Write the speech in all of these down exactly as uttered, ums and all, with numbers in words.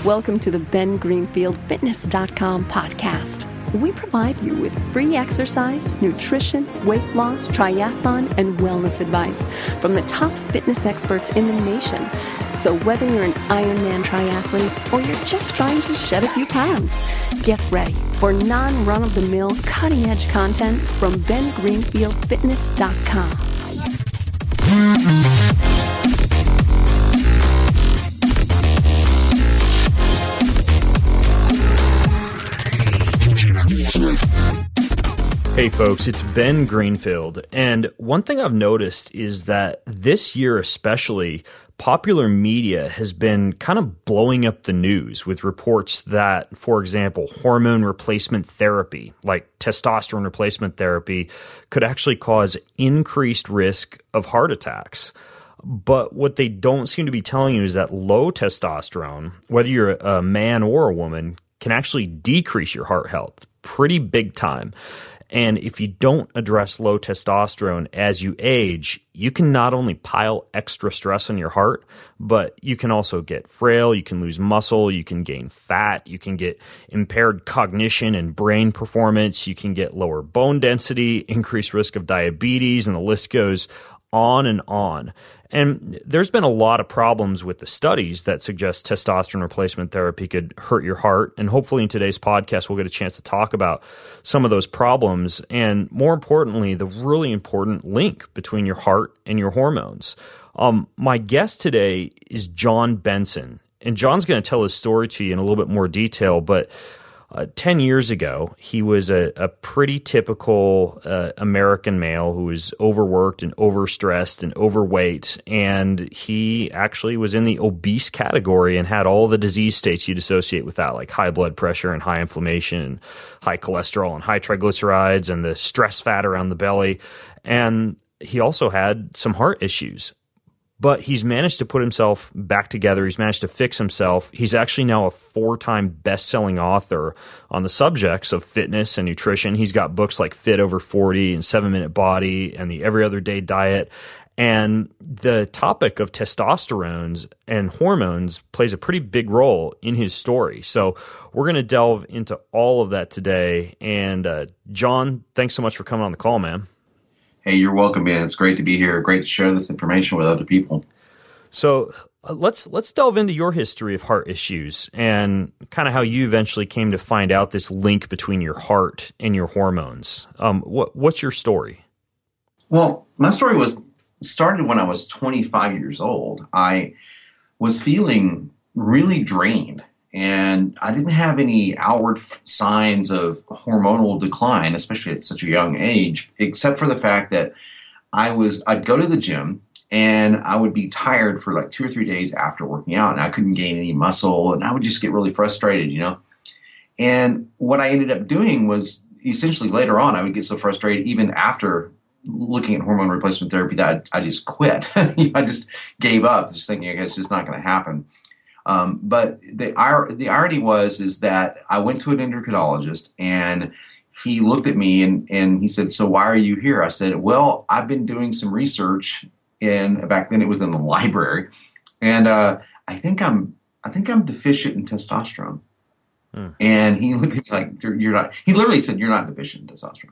Welcome to the Ben Greenfield Fitness dot com podcast. We provide you with free exercise, nutrition, weight loss, triathlon, and wellness advice from the top fitness experts in the nation. So whether you're an Ironman triathlete or you're just trying to shed a few pounds, get ready for non-run-of-the-mill, cutting-edge content from Ben Greenfield Fitness dot com. Hey folks, it's Ben Greenfield, and one thing I've noticed is that this year especially, popular media has been kind of blowing up the news with reports that, for example, hormone replacement therapy, like testosterone replacement therapy, could actually cause increased risk of heart attacks. But what they don't seem to be telling you is that low testosterone, whether you're a man or a woman, can actually decrease your heart health pretty big time. And if you don't address low testosterone as you age, you can not only pile extra stress on your heart, but you can also get frail, you can lose muscle, you can gain fat, you can get impaired cognition and brain performance, you can get lower bone density, increased risk of diabetes, and the list goes on and on. And there's been a lot of problems with the studies that suggest testosterone replacement therapy could hurt your heart. And hopefully in today's podcast, we'll get a chance to talk about some of those problems. And more importantly, the really important link between your heart and your hormones. Um, my guest today is John Benson. And John's going to tell his story to you in a little bit more detail, but Uh, ten years ago, he was a, a pretty typical uh, American male who was overworked and overstressed and overweight, and he actually was in the obese category and had all the disease states you'd associate with that, like high blood pressure and high inflammation and high cholesterol and high triglycerides and the stress fat around the belly. And he also had some heart issues. But he's managed to put himself back together. He's managed to fix himself. He's actually now a four-time best-selling author on the subjects of fitness and nutrition. He's got books like Fit Over forty and seven minute Body and the Every Other Day Diet. And the topic of testosterone and hormones plays a pretty big role in his story. So we're going to delve into all of that today. And uh, John, thanks so much for coming on the call, man. Hey, you're welcome, man. It's great to be here. Great to share this information with other people. So uh, let's let's delve into your history of heart issues and kind of how you eventually came to find out this link between your heart and your hormones. Um, what what's your story? Well, my story was started when I was twenty-five years old. I was feeling really drained, and I didn't have any outward f- signs of hormonal decline, especially at such a young age, except for the fact that I was, I'd go to the gym and I would be tired for like two or three days after working out, and I couldn't gain any muscle, and I would just get really frustrated, you know? And what I ended up doing was essentially later on, I would get so frustrated even after looking at hormone replacement therapy that I, I just quit. I just gave up, just thinking, okay, it's just not going to happen. Um, but the the irony was is that I went to an endocrinologist, and he looked at me and, and he said, "So why are you here?" I said, "Well, I've been doing some research in back then it was in the library, and uh, I think I'm I think I'm deficient in testosterone." Hmm. And he looked at me like, "You're not." He literally said, "You're not deficient in testosterone."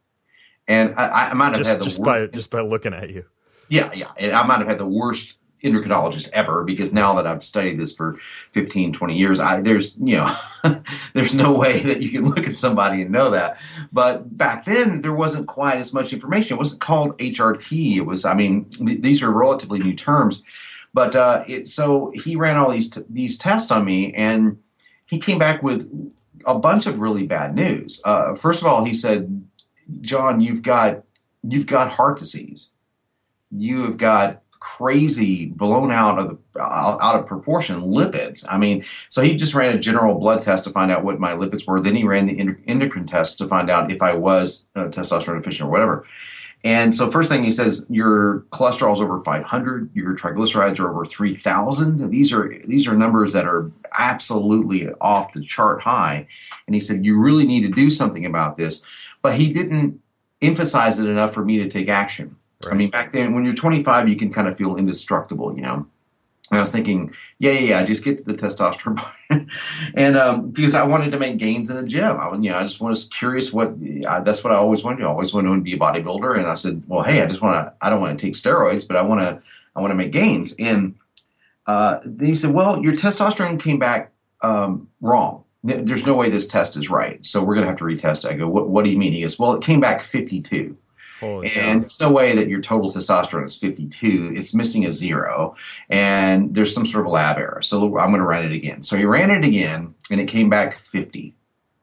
And I, I might have just, had the just worst, by just by looking at you. Yeah, yeah, and I might have had the worst endocrinologist ever, because now that I've studied this for fifteen, twenty years, I, there's, you know, there's no way that you can look at somebody and know that. But back then there wasn't quite as much information. It wasn't called H R T. It was, I mean, th- these are relatively new terms, but uh, it, so he ran all these, t- these tests on me, and he came back with a bunch of really bad news. Uh, first of all, he said, "John, you've got, you've got heart disease. You have got crazy, blown out of the, out of proportion lipids." I mean, so he just ran a general blood test to find out what my lipids were. Then he ran the endocrine test to find out if I was uh, testosterone deficient or whatever. And so first thing he says, your cholesterol is over five hundred, your triglycerides are over three thousand. These are these are numbers that are absolutely off the chart high. And he said, you really need to do something about this. But he didn't emphasize it enough for me to take action. Right. I mean, back then, when you're twenty-five, you can kind of feel indestructible, you know. And I was thinking, yeah, yeah, yeah, just get to the testosterone part. and um, because I wanted to make gains in the gym. I, you know, I just was curious what, uh, that's what I always wanted to do. I always wanted to be a bodybuilder. And I said, well, hey, I just want to, I don't want to take steroids, but I want to, I want to make gains. And uh, he said, well, your testosterone came back um, wrong. There's no way this test is right. So we're going to have to retest it. I go, what, what do you mean? He goes, well, it came back fifty-two. Holy and God. There's no way that your total testosterone is fifty-two. It's missing a zero. And there's some sort of lab error. So I'm going to run it again. So he ran it again, and it came back fifty.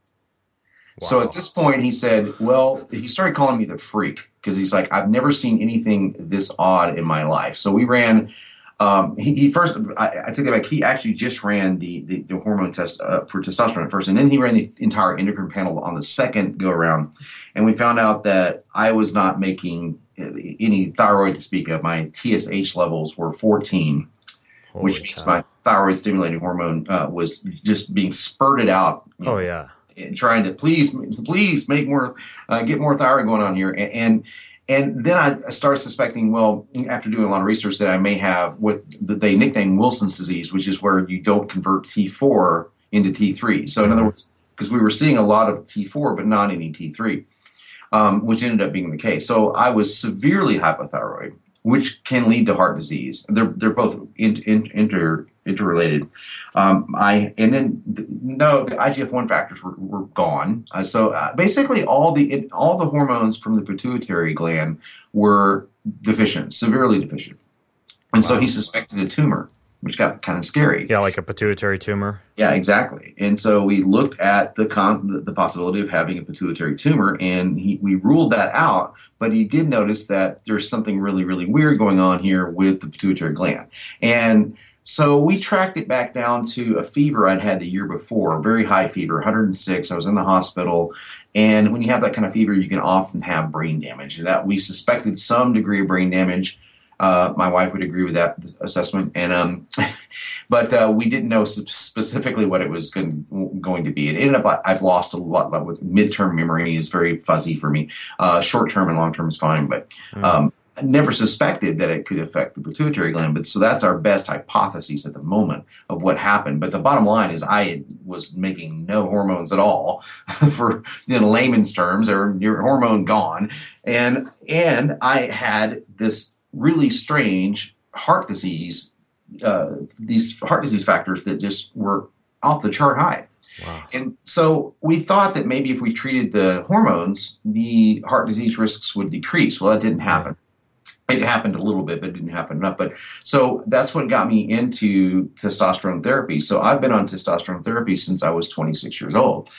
Wow. So at this point, he said, well, he started calling me the freak because he's like, I've never seen anything this odd in my life. So we ran. Um, he, he first, I, I take that back. He actually just ran the the, the hormone test uh, for testosterone at first, and then he ran the entire endocrine panel on the second go around, and we found out that I was not making any thyroid to speak of. My T S H levels were fourteen, Holy which means God. My thyroid stimulating hormone uh, was just being spurted out. Oh know, yeah, and trying to please, please make more, uh, get more thyroid going on here, and. and And then I started suspecting, well, after doing a lot of research, that I may have what they nickname Wilson's disease, which is where you don't convert T four into T three. So in other words, because we were seeing a lot of T four, but not any T three, um, which ended up being the case. So I was severely hypothyroid, which can lead to heart disease. They're they're both in, in, inter interrelated. Um, I and then the, no, the I G F one factors were, were gone. Uh, so uh, basically, all the it, all the hormones from the pituitary gland were deficient, severely deficient, and wow. So he suspected a tumor, which got kind of scary. Yeah, like a pituitary tumor. Yeah, exactly. And so we looked at the con- the, the possibility of having a pituitary tumor, and he, we ruled that out. But he did notice that there's something really, really weird going on here with the pituitary gland, and so we tracked it back down to a fever I'd had the year before, very high fever, one hundred six. I was in the hospital. And when you have that kind of fever, you can often have brain damage. And that we suspected some degree of brain damage. Uh, my wife would agree with that assessment. And um, but uh, we didn't know specifically what it was going, going to be. It ended up, I've lost a lot with midterm memory is very fuzzy for me. Uh, short term and long term is fine. But um, I never suspected that it could affect the pituitary gland, but so that's our best hypothesis at the moment of what happened. But the bottom line is I was making no hormones at all for in layman's terms, or your hormone gone. And, and I had this really strange heart disease, uh, these heart disease factors that just were off the chart high. Wow. And so we thought that maybe if we treated the hormones, the heart disease risks would decrease. Well, that didn't happen. It happened a little bit, but it didn't happen enough. But so that's what got me into testosterone therapy. So I've been on testosterone therapy since I was twenty-six years old.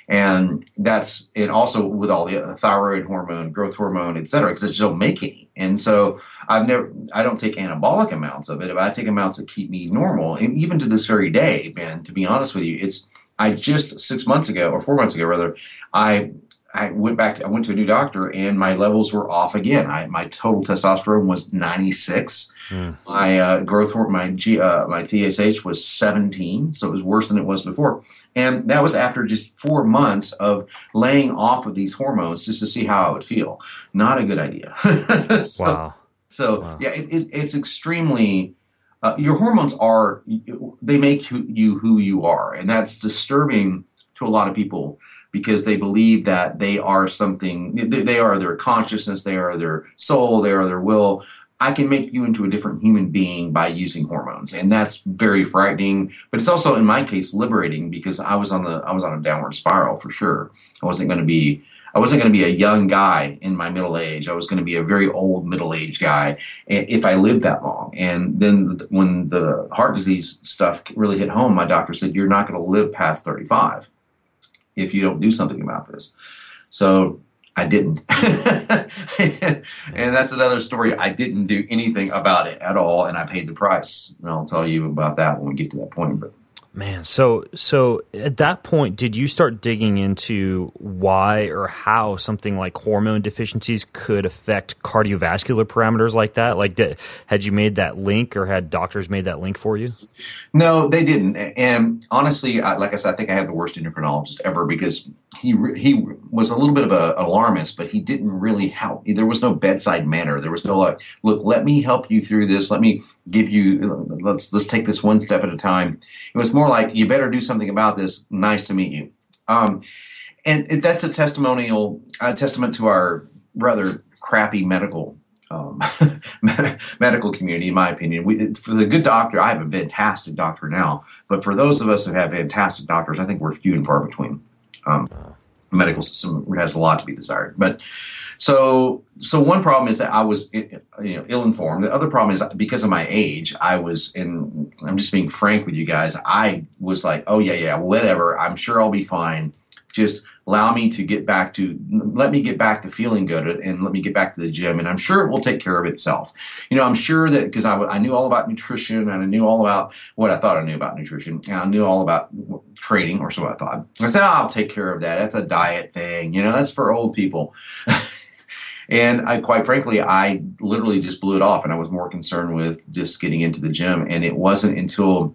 And that's, and also with all the thyroid hormone, growth hormone, et cetera, because I just don't make any. And so I've never, I don't take anabolic amounts of it. If I take amounts that keep me normal, and even to this very day, Ben, to be honest with you, it's, I just six months ago, or four months ago rather, I I went back, to, I went to a new doctor, and my levels were off again. I, my total testosterone was ninety-six. Mm. My uh, growth hormone, my G, uh, my T S H was seventeen, so it was worse than it was before. And that was after just four months of laying off of these hormones just to see how I would feel. Not a good idea. so, wow. So wow. yeah, it, it, it's extremely. Uh, your hormones are, they make you, you who you are, and that's disturbing to a lot of people, because they believe that they are something, they are their consciousness, they are their soul, they are their will. I can make you into a different human being by using hormones, and that's very frightening. But it's also, in my case, liberating, because I was on the I was on a downward spiral for sure. I wasn't going to be I wasn't going to be a young guy in my middle age. I was going to be a very old middle-aged guy if I lived that long. And then when the heart disease stuff really hit home, my doctor said, "You're not going to live past thirty-five if you don't do something about this." So I didn't. And that's another story. I didn't do anything about it at all, and I paid the price. And I'll tell you about that when we get to that point. But man, so so at that point, did you start digging into why or how something like hormone deficiencies could affect cardiovascular parameters like that? Like, did, had you made that link, or had doctors made that link for you? No, they didn't. And honestly, I, like I said, I think I had the worst endocrinologist ever, because he re- he was a little bit of a, an alarmist, but he didn't really help. There was no bedside manner. There was no like, look, let me help you through this. Let me give you. Let's let's take this one step at a time. It was more like, you better do something about this. Nice to meet you. Um, and it, that's a testimonial, a testament to our rather crappy medical um, medical community, in my opinion. We, for the good doctor, I have a fantastic doctor now, but for those of us who have fantastic doctors, I think we're few and far between. Um, the medical system has a lot to be desired. But so so one problem is that I was you know, ill-informed. The other problem is because of my age, I was in, I'm just being frank with you guys, I was like, oh, yeah, yeah, whatever. I'm sure I'll be fine. Just allow me to get back to, let me get back to feeling good and let me get back to the gym. And I'm sure it will take care of itself. You know, I'm sure that because I, I knew all about nutrition and I knew all about what I thought I knew about nutrition. And I knew all about trading, or so I thought. I said, oh, I'll take care of that. That's a diet thing. You know, that's for old people. And I, quite frankly, I literally just blew it off. And I was more concerned with just getting into the gym. And it wasn't until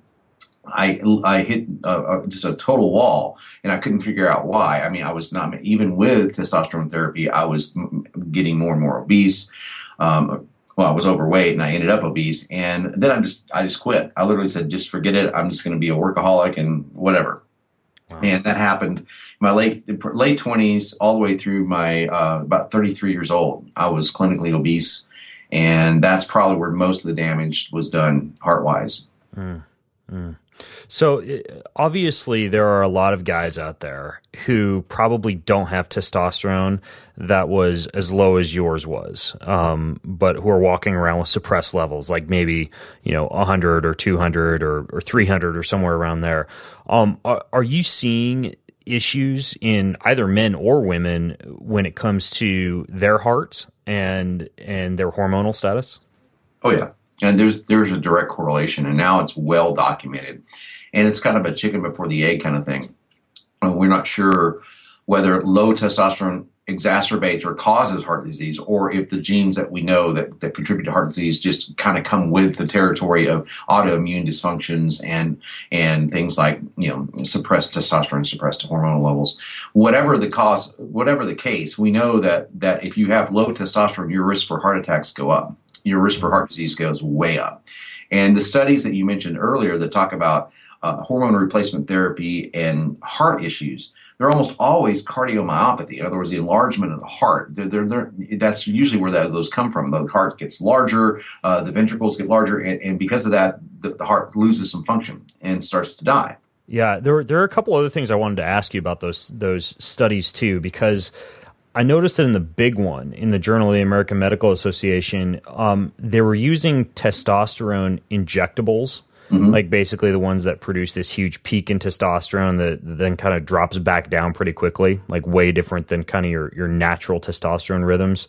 I I hit uh, just a total wall, and I couldn't figure out why. I mean, I was not, even with testosterone therapy, I was getting more and more obese. Um, well, I was overweight, and I ended up obese. And then I just I just quit. I literally said, just forget it. I'm just going to be a workaholic and whatever. Wow. And that happened in my late late twenties, all the way through my uh, about thirty-three years old. I was clinically obese, and that's probably where most of the damage was done heart-wise. Mm. Mm. So obviously there are a lot of guys out there who probably don't have testosterone that was as low as yours was, um, but who are walking around with suppressed levels, like maybe, you know, one hundred or two hundred or, or three hundred or somewhere around there. Um, are, are you seeing issues in either men or women when it comes to their hearts and and their hormonal status? Oh, yeah. And there's there's a direct correlation, and now it's well documented. And it's kind of a chicken before the egg kind of thing. And we're not sure whether low testosterone exacerbates or causes heart disease, or if the genes that we know that, that contribute to heart disease just kind of come with the territory of autoimmune dysfunctions and and things like, you know, suppressed testosterone, suppressed hormonal levels. Whatever the cause, whatever the case, we know that that if you have low testosterone, your risk for heart attacks go up. Your risk for heart disease goes way up. And the studies that you mentioned earlier that talk about uh, hormone replacement therapy and heart issues, they're almost always cardiomyopathy. In other words, the enlargement of the heart. They're, they're, they're, that's usually where that, those come from. The heart gets larger, uh, the ventricles get larger, and, and because of that, the, the heart loses some function and starts to die. Yeah, there, there are a couple other things I wanted to ask you about those those studies too, because I noticed that in the big one, in the Journal of the American Medical Association, um, they were using testosterone injectables, mm-hmm. like basically the ones that produce this huge peak in testosterone that then kind of drops back down pretty quickly, like way different than kind of your, your natural testosterone rhythms.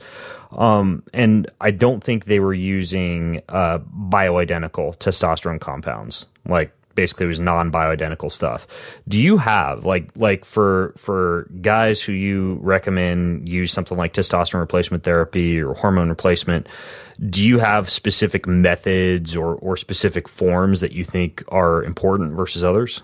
Um, and I don't think they were using uh, bioidentical testosterone compounds, like basically it was non-bioidentical stuff. Do you have like like for for guys who you recommend use something like testosterone replacement therapy or hormone replacement, do you have specific methods or or specific forms that you think are important versus others?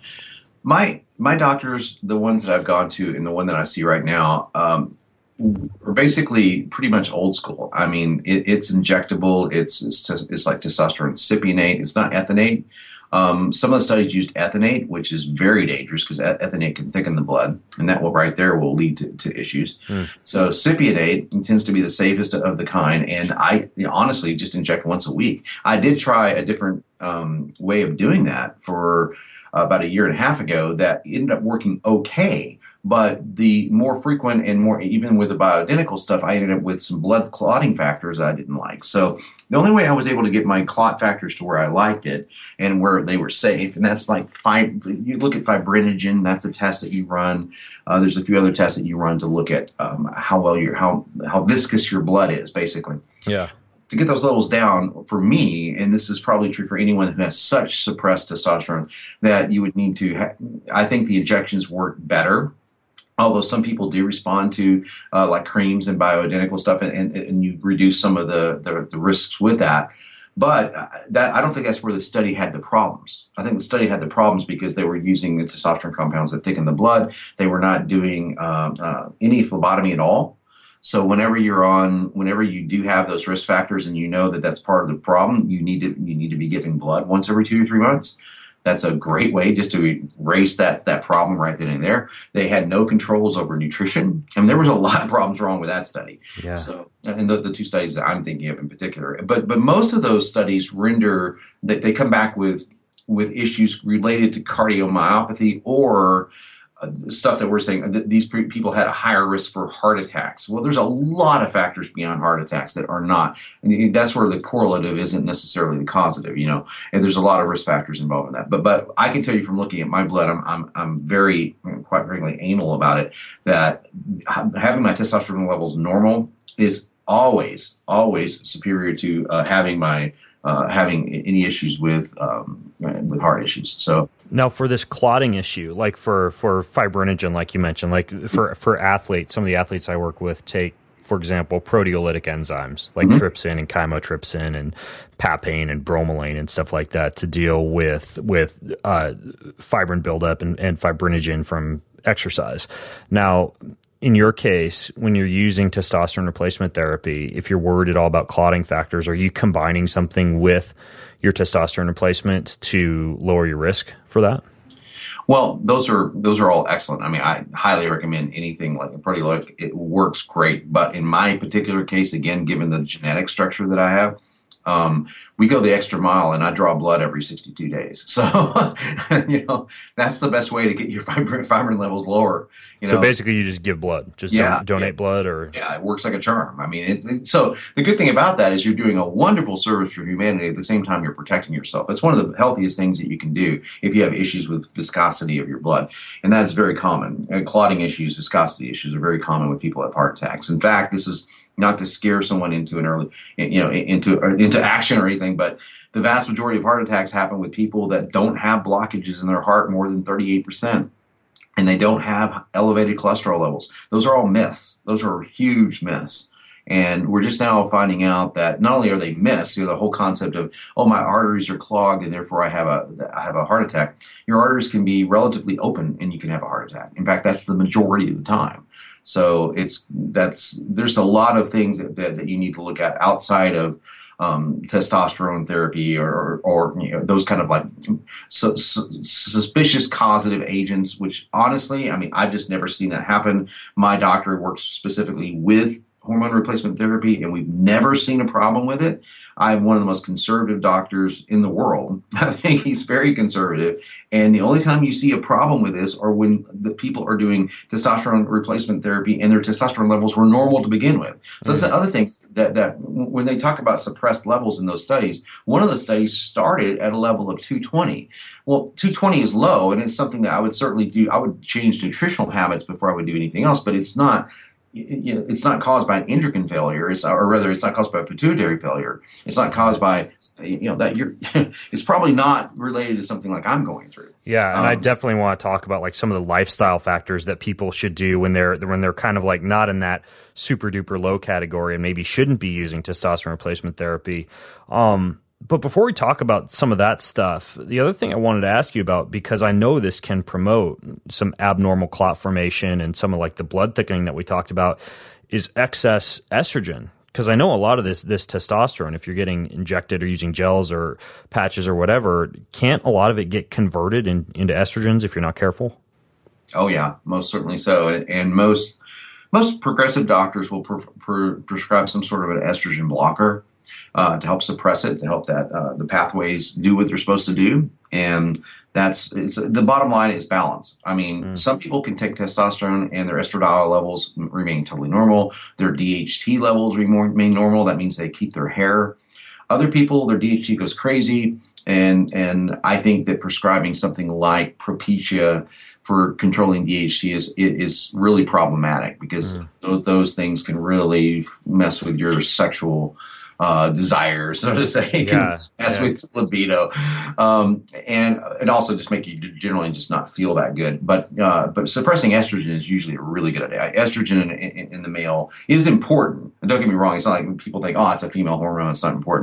My my doctors, the ones that I've gone to and the one that I see right now, um, are basically pretty much old school. I mean, it, it's injectable. It's, it's it's like testosterone cypionate. It's not ethynate. Um, some of the studies used ethynate, which is very dangerous because ethynate can thicken the blood, and that will right there will lead to, to issues. Mm. So cypionate tends to be the safest of the kind, and I you know, honestly just inject once a week. I did try a different um, way of doing that for uh, about a year and a half ago that ended up working okay. But the more frequent and more, even with the bioidentical stuff, I ended up with some blood clotting factors that I didn't like. So the only way I was able to get my clot factors to where I liked it and where they were safe, and that's like, fib- you look at fibrinogen, that's a test that you run. Uh, there's a few other tests that you run to look at um, how well your, how, how viscous your blood is, basically. Yeah. To get those levels down, for me, and this is probably true for anyone who has such suppressed testosterone, that you would need to, ha- I think the injections work better. Although some people do respond to uh, like creams and bioidentical stuff, and, and, and you reduce some of the, the, the risks with that. But uh, that I don't think that's where the study had the problems. I think the study had the problems because they were using the testosterone compounds that thicken the blood. They were not doing uh, uh, any phlebotomy at all. So whenever you're on, whenever you do have those risk factors and you know that that's part of the problem, you need to you need to be giving blood once every two to three months. That's a great way just to erase that that problem right then and there. They had no controls over nutrition. I mean, there was a lot of problems wrong with that study. Yeah. So, and the, the two studies that I'm thinking of in particular, but but most of those studies render that they come back with with issues related to cardiomyopathy or uh, stuff that we're saying that these people had a higher risk for heart attacks. Well, there's a lot of factors beyond heart attacks that are not. And that's where the correlative isn't necessarily the causative, you know, and there's a lot of risk factors involved in that. But but I can tell you from looking at my blood, I'm I'm I'm very, quite frankly, anal about it, that having my testosterone levels normal is always, always superior to uh, having my Uh, having any issues with um, with heart issues. So now for this clotting issue, like for, for fibrinogen, like you mentioned, like for, for athletes, some of the athletes I work with take, for example, proteolytic enzymes like mm-hmm. trypsin and chymotrypsin and papain and bromelain and stuff like that to deal with with uh, fibrin buildup and, and fibrinogen from exercise. Now, in your case, when you're using testosterone replacement therapy, if you're worried at all about clotting factors, are you combining something with your testosterone replacement to lower your risk for that? Well, those are those are all excellent. I mean, I highly recommend anything like a proteolytic. It works great. But in my particular case, again, given the genetic structure that I have, Um, we go the extra mile, and I draw blood every sixty-two days. So, you know, that's the best way to get your fibrin, fibrin levels lower. You know? So basically, you just give blood, just yeah, don- donate yeah. blood, or yeah, it works like a charm. I mean, it, it, so the good thing about that is you're doing a wonderful service for humanity at the same time you're protecting yourself. It's one of the healthiest things that you can do if you have issues with viscosity of your blood, and that's very common. And clotting issues, viscosity issues are very common with people who have heart attacks. In fact, this is not to scare someone into an early, you know, into into action or anything, but the vast majority of heart attacks happen with people that don't have blockages in their heart more than thirty-eight percent, and they don't have elevated cholesterol levels. Those are all myths. Those are huge myths. And we're just now finding out that not only are they myths, you know, the whole concept of, oh, my arteries are clogged and therefore I have a I have a heart attack. Your arteries can be relatively open and you can have a heart attack. In fact, that's the majority of the time. So it's that's there's a lot of things that, that, that you need to look at outside of um, testosterone therapy or, or, or you know, those kind of like su- su- suspicious causative agents, which honestly, I mean, I've just never seen that happen. My doctor works specifically with hormone replacement therapy, and we've never seen a problem with it. I'm one of the most conservative doctors in the world. I think he's very conservative. And the only time you see a problem with this are when the people are doing testosterone replacement therapy and their testosterone levels were normal to begin with. So that's the other thing that, that when they talk about suppressed levels in those studies, one of the studies started at a level of two twenty. Well, two twenty is low, and it's something that I would certainly do. I would change nutritional habits before I would do anything else, but it's not You know, it's not caused by an endocrine failure, it's, or rather, it's not caused by pituitary failure. It's not caused by, you know, that you're. It's probably not related to something like I'm going through. Yeah, and um, I definitely want to talk about like some of the lifestyle factors that people should do when they're when they're kind of like not in that super duper low category and maybe shouldn't be using testosterone replacement therapy. Um, But before we talk about some of that stuff, the other thing I wanted to ask you about, because I know this can promote some abnormal clot formation and some of like the blood thickening that we talked about, is excess estrogen. Because I know a lot of this this testosterone, if you're getting injected or using gels or patches or whatever, can't a lot of it get converted in, into estrogens if you're not careful? Oh yeah, most certainly so. And most most progressive doctors will pre- pre- prescribe some sort of an estrogen blocker Uh, to help suppress it, to help that uh, the pathways do what they're supposed to do, and that's it's, the bottom line is balance. I mean, mm. some people can take testosterone and their estradiol levels remain totally normal. Their D H T levels remain normal. That means they keep their hair. Other people, their D H T goes crazy, and and I think that prescribing something like Propecia for controlling D H T is it is really problematic because mm. those those things can really mess with your sexual Uh, desire, so to say, yeah, can mess yeah. with libido, um, and it also just make you generally just not feel that good. But uh, but suppressing estrogen is usually a really good idea. Estrogen in, in, in the male is important. And don't get me wrong; it's not like people think, oh, it's a female hormone; it's not important.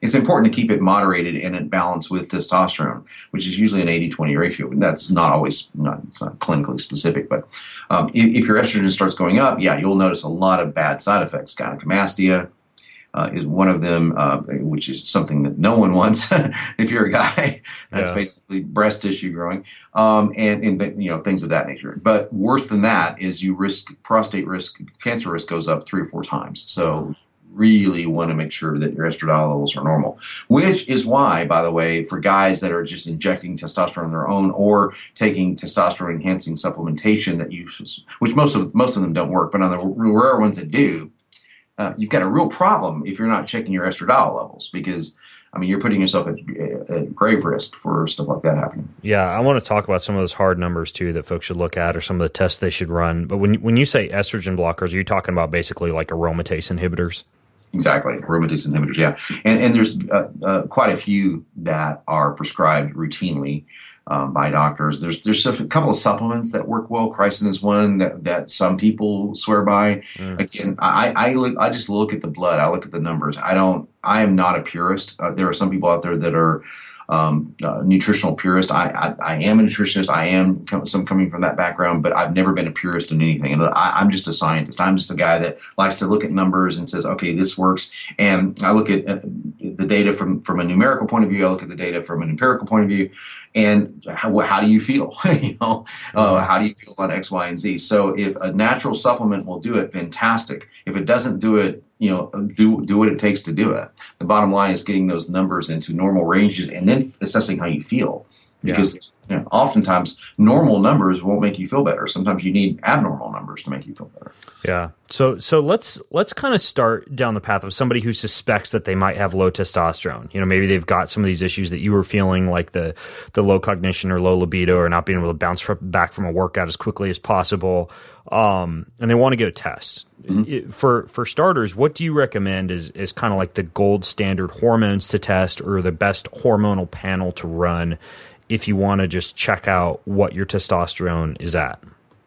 it's important to keep it moderated and in balance with testosterone, which is usually an eighty twenty ratio. And that's not always, not, it's not clinically specific, but um, if, if your estrogen starts going up, yeah, you'll notice a lot of bad side effects. Gynecomastia uh, is one of them, uh, which is something that no one wants. If you're a guy, that's yeah. basically breast tissue growing, um, and, and the, you know, things of that nature. But worse than that is you risk prostate risk, cancer risk goes up three or four times. So really want to make sure that your estradiol levels are normal, which is why, by the way, for guys that are just injecting testosterone on their own or taking testosterone enhancing supplementation that uses, which most of most of them don't work, but on the rare ones that do, uh, you've got a real problem if you're not checking your estradiol levels, because I mean, you're putting yourself at, at grave risk for stuff like that happening. Yeah, I want to talk about some of those hard numbers too that folks should look at, or some of the tests they should run. But when when you say estrogen blockers, are you talking about basically like aromatase inhibitors? Exactly, aromatase inhibitors, yeah. And, and there's uh, uh, quite a few that are prescribed routinely um, by doctors. There's there's a couple of supplements that work well. Chrysin is one that, that some people swear by. Mm. Again, I, I, look, I just look at the blood. I look at the numbers. I don't. I am not a purist. Uh, there are some people out there that are um, uh, nutritional purist. I, I I am a nutritionist. I am com- some coming from that background, but I've never been a purist in anything. And I, I'm just a scientist. I'm just a guy that likes to look at numbers and says, okay, this works. And I look at uh, the data from, from a numerical point of view. I look at the data from an empirical point of view. And how, how do you feel? you know, uh, how do you feel on X, Y, and Z? So if a natural supplement will do it, fantastic. If it doesn't do it, you know, do do what it takes to do it. The bottom line is getting those numbers into normal ranges and then assessing how you feel. Because yeah. you know, oftentimes normal numbers won't make you feel better. Sometimes you need abnormal numbers to make you feel better. Yeah. So so let's let's kind of start down the path of somebody who suspects that they might have low testosterone. You know, maybe they've got some of these issues that you were feeling, like the the low cognition or low libido, or not being able to bounce from, back from a workout as quickly as possible, um, and they want to get a test. Mm-hmm. It, for for starters, what do you recommend is is kind of like the gold standard hormones to test, or the best hormonal panel to run if you want to just check out what your testosterone is at?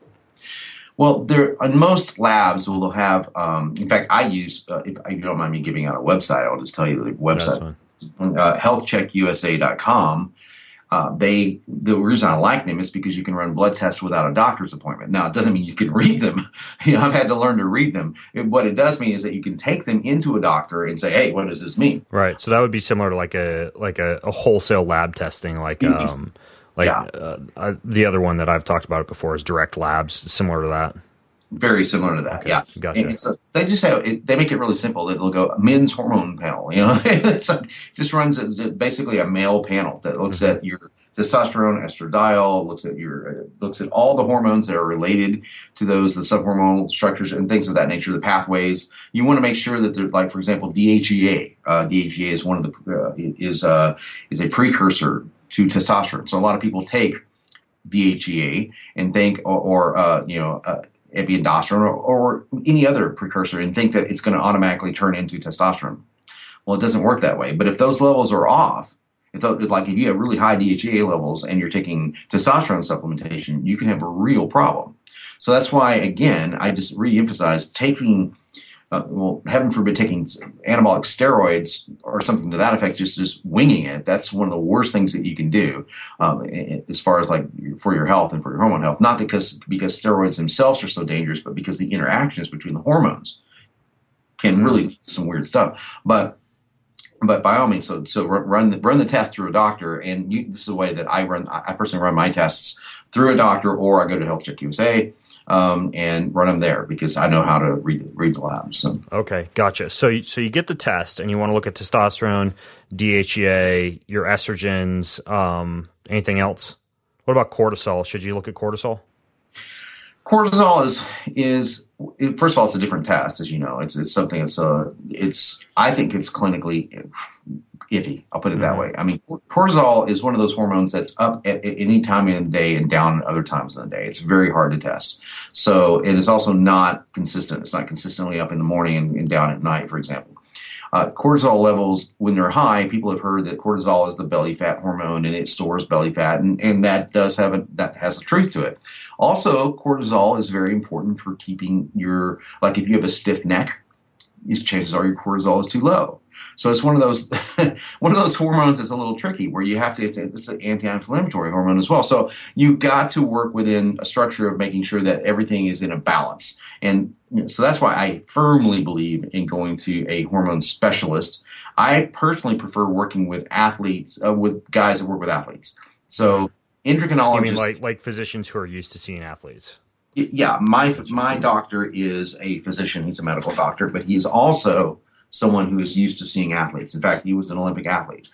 Well, there in most labs will have. Um, in fact, I use. Uh, if you don't mind me giving out a website, I'll just tell you the website. Uh, health check U S A dot com. Uh, they the reason I like them is because you can run blood tests without a doctor's appointment. Now, it doesn't mean you can read them. You know, I've had to learn to read them. It, what it does mean is that you can take them into a doctor and say, "Hey, what does this mean?" Right. So that would be similar to like a like a, a wholesale lab testing, like um, like yeah. uh, uh, the other one that I've talked about it before is Direct Labs, similar to that. Very similar to that, okay. yeah. Gotcha. And so they just have it, they make it really simple. They'll go men's hormone panel. You know, it's like, just runs a, basically a male panel that looks mm-hmm. at your testosterone, estradiol, looks at your uh, looks at all the hormones that are related to those, the subhormonal structures and things of that nature, the pathways. You want to make sure that they're, like, for example, D H E A. Uh, D H E A is one of the uh, is uh, is a precursor to testosterone. So a lot of people take D H E A and think, or, or uh, you know. Uh, epiandrosterone or, or any other precursor and think that it's going to automatically turn into testosterone. Well, it doesn't work that way. But if those levels are off, if those, like if you have really high D H E A levels and you're taking testosterone supplementation, you can have a real problem. So that's why, again, I just re-emphasize taking, uh, well, heaven forbid, taking anabolic steroids or something to that effect, just just winging it. That's one of the worst things that you can do um, as far as like for your health and for your hormone health. Not because because steroids themselves are so dangerous, but because the interactions between the hormones can really lead to some weird stuff. But but by all means, so so run the, run the test through a doctor, and you, this is the way that I run. I personally run my tests through a doctor, or I go to Health Check U S A. Um, and run them there because I know how to read the, read the labs. So. Okay, gotcha. So, you, so you get the test and you want to look at testosterone, D H E A, your estrogens, um, anything else? What about cortisol? Should you look at cortisol? Cortisol is is first of all, it's a different test, as you know. It's it's something that's uh it's I think it's clinically iffy. I'll put it mm-hmm. that way. I mean, cortisol is one of those hormones that's up at, at any time in the day and down at other times in the day. It's very hard to test. So it is also not consistent. It's not consistently up in the morning and, and down at night, for example. Uh, cortisol levels, when they're high, people have heard that cortisol is the belly fat hormone and it stores belly fat, and, and that does have a that has a truth to it. Also, cortisol is very important for keeping your, like if you have a stiff neck, chances are your cortisol is too low. So it's one of those one of those hormones that's a little tricky where you have to, it's, it's an anti-inflammatory hormone as well. So you've got to work within a structure of making sure that everything is in a balance. And you know, so that's why I firmly believe in going to a hormone specialist. I personally prefer working with athletes, uh, with guys that work with athletes. So endocrinologists. You mean like, like physicians who are used to seeing athletes? Yeah, my my doctor is a physician. He's a medical doctor, but he's also someone who is used to seeing athletes. In fact, he was an Olympic athlete.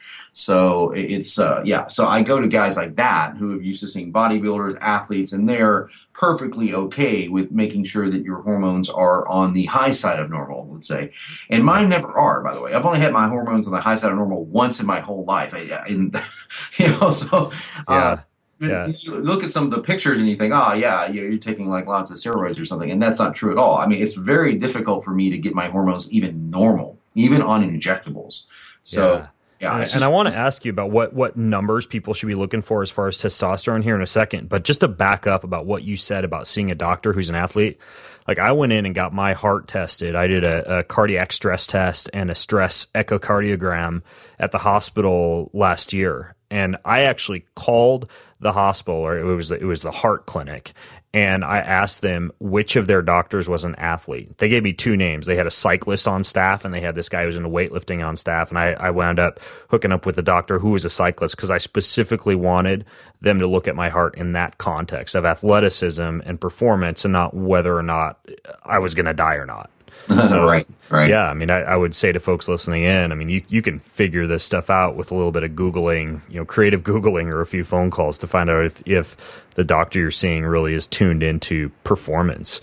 So it's, uh, yeah. So I go to guys like that who are used to seeing bodybuilders, athletes, and they're perfectly okay with making sure that your hormones are on the high side of normal, let's say. And mine never are, by the way. I've only had my hormones on the high side of normal once in my whole life. I, and, you know, so, yeah. uh, Yeah. You look at some of the pictures and you think, oh, yeah, you're taking like lots of steroids or something. And that's not true at all. I mean, it's very difficult for me to get my hormones even normal, even on injectables. So, yeah. yeah and, just, and I want to ask you about what, what numbers people should be looking for as far as testosterone here in a second. But just to back up about what you said about seeing a doctor who's an athlete, like I went in and got my heart tested. I did a, a cardiac stress test and a stress echocardiogram at the hospital last year. And I actually called the hospital, or it was it was the heart clinic, and I asked them which of their doctors was an athlete. They gave me two names. They had a cyclist on staff, and they had this guy who was into weightlifting on staff. And I, I wound up hooking up with the doctor who was a cyclist because I specifically wanted them to look at my heart in that context of athleticism and performance, and not whether or not I was going to die or not. So, right, right. Yeah, I mean, I, I would say to folks listening in, I mean, you, you can figure this stuff out with a little bit of Googling, you know, creative Googling or a few phone calls to find out if, if the doctor you're seeing really is tuned into performance.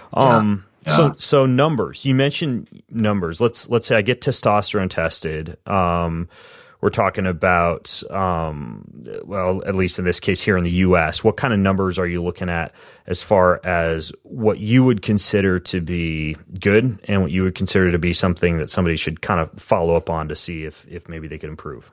Um, yeah. Yeah. So, so numbers. You mentioned numbers. Let's let's say I get testosterone tested. Um, we're talking about, um, well, at least in this case here in the U S, what kind of numbers are you looking at as far as what you would consider to be good and what you would consider to be something that somebody should kind of follow up on to see if, if maybe they could improve?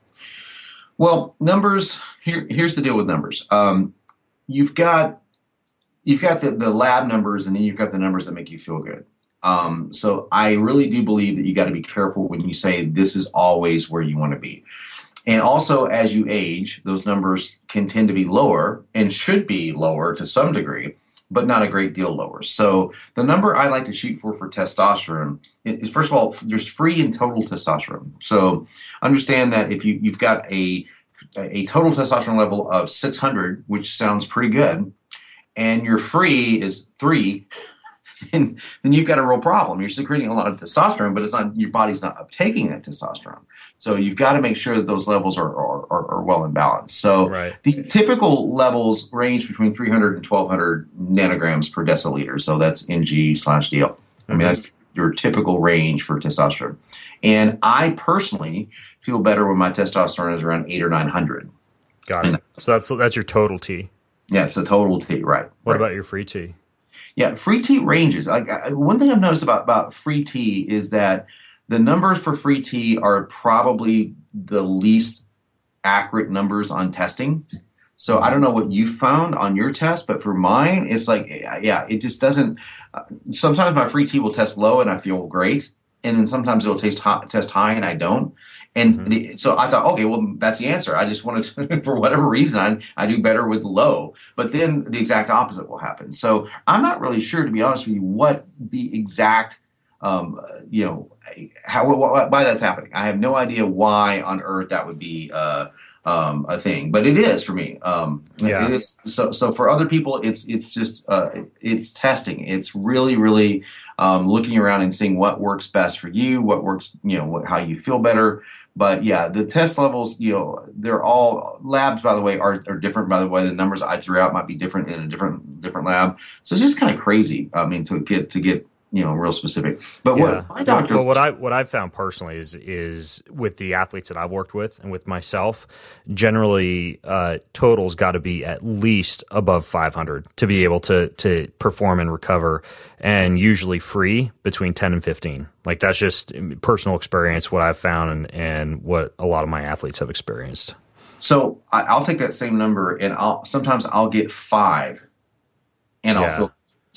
Well, numbers, here, here's the deal with numbers. Um, you've got, you've got the, the lab numbers, and then you've got the numbers that make you feel good. Um, so I really do believe that you got to be careful when you say this is always where you want to be. And also, as you age, those numbers can tend to be lower and should be lower to some degree, but not a great deal lower. So the number I like to shoot for for testosterone is, first of all, there's free and total testosterone. So understand that if you, you've got a, a total testosterone level of six hundred, which sounds pretty good, and your free is three, then, then you've got a real problem. You're secreting a lot of testosterone, but it's not, your body's not uptaking that testosterone. So you've got to make sure that those levels are are, are, are well in balance. So right. The typical levels range between three hundred and twelve hundred nanograms per deciliter. So that's N G slash D L. Mm-hmm. I mean, that's your typical range for testosterone. And I personally feel better when my testosterone is around eight or nine hundred. Got it. And, so that's that's your total T. Yeah, it's a total T, right. What right. about your free T? Yeah, free T ranges. Like, one thing I've noticed about, about free T is that the numbers for free T are probably the least accurate numbers on testing. So I don't know what you found on your test, but for mine, it's like, yeah, it just doesn't. Uh, sometimes my free T will test low and I feel great, and then sometimes it'll taste high, test high and I don't. And mm-hmm. the, so I thought, okay, well, that's the answer. I just wanted to, for whatever reason, I, I do better with low. But then the exact opposite will happen. So I'm not really sure, to be honest with you, what the exact, um, you know, how why that's happening. I have no idea why on earth that would be uh, um, a thing, but it is for me. Um, yeah. It is. So so for other people, it's it's just uh, it's testing. It's really really. Um, looking around and seeing what works best for you, what works, you know, what, how you feel better. But yeah, the test levels, you know, they're all labs, by the way, are, are different. By the way, the numbers I threw out might be different in a different different lab. So it's just kind of crazy. I mean, to get to get you know real specific. But yeah. what my doctor, well, what I what I've found personally is is with the athletes that I've worked with and with myself, generally uh, totals got to be at least above five hundred to be able to to perform and recover, and usually free between ten and fifteen. Like that's just personal experience, what I've found, and and what a lot of my athletes have experienced. So I, I'll take that same number, and I'll sometimes I'll get five, and I'll yeah. feel.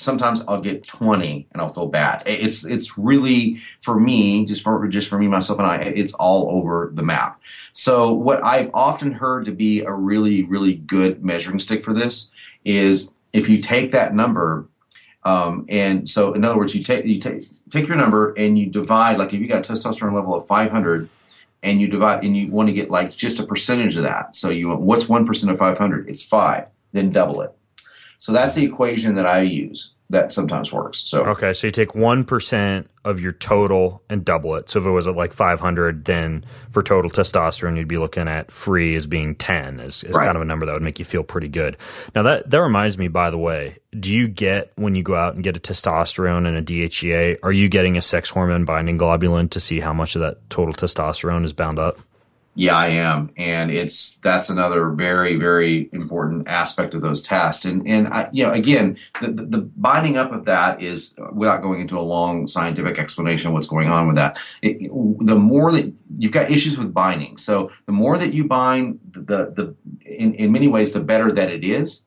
sometimes I'll get twenty and I'll feel bad. It's it's really, for me, just for just for me, myself, and I, it's all over the map. So what I've often heard to be a really, really good measuring stick for this is if you take that number, um, and so in other words, you take you take take your number and you divide, like if you got a testosterone level of five hundred, and you divide, and you want to get like just a percentage of that. So you what's one percent of five hundred? It's five. Then double it. So that's the equation that I use that sometimes works. So okay, so you take one percent of your total and double it. So if it was at like five hundred, then for total testosterone, you'd be looking at free as being ten, as, as right. kind of a number that would make you feel pretty good. Now, that, that reminds me, by the way, do you get, when you go out and get a testosterone and a D H E A, are you getting a sex hormone binding globulin to see how much of that total testosterone is bound up? Yeah, I am, and it's that's another very, very important aspect of those tests. And and I, you know, again, the, the the binding up of that is, without going into a long scientific explanation of what's going on with that. It, the more that you've got issues with binding, so the more that you bind, the the, the in in many ways, the better that it is.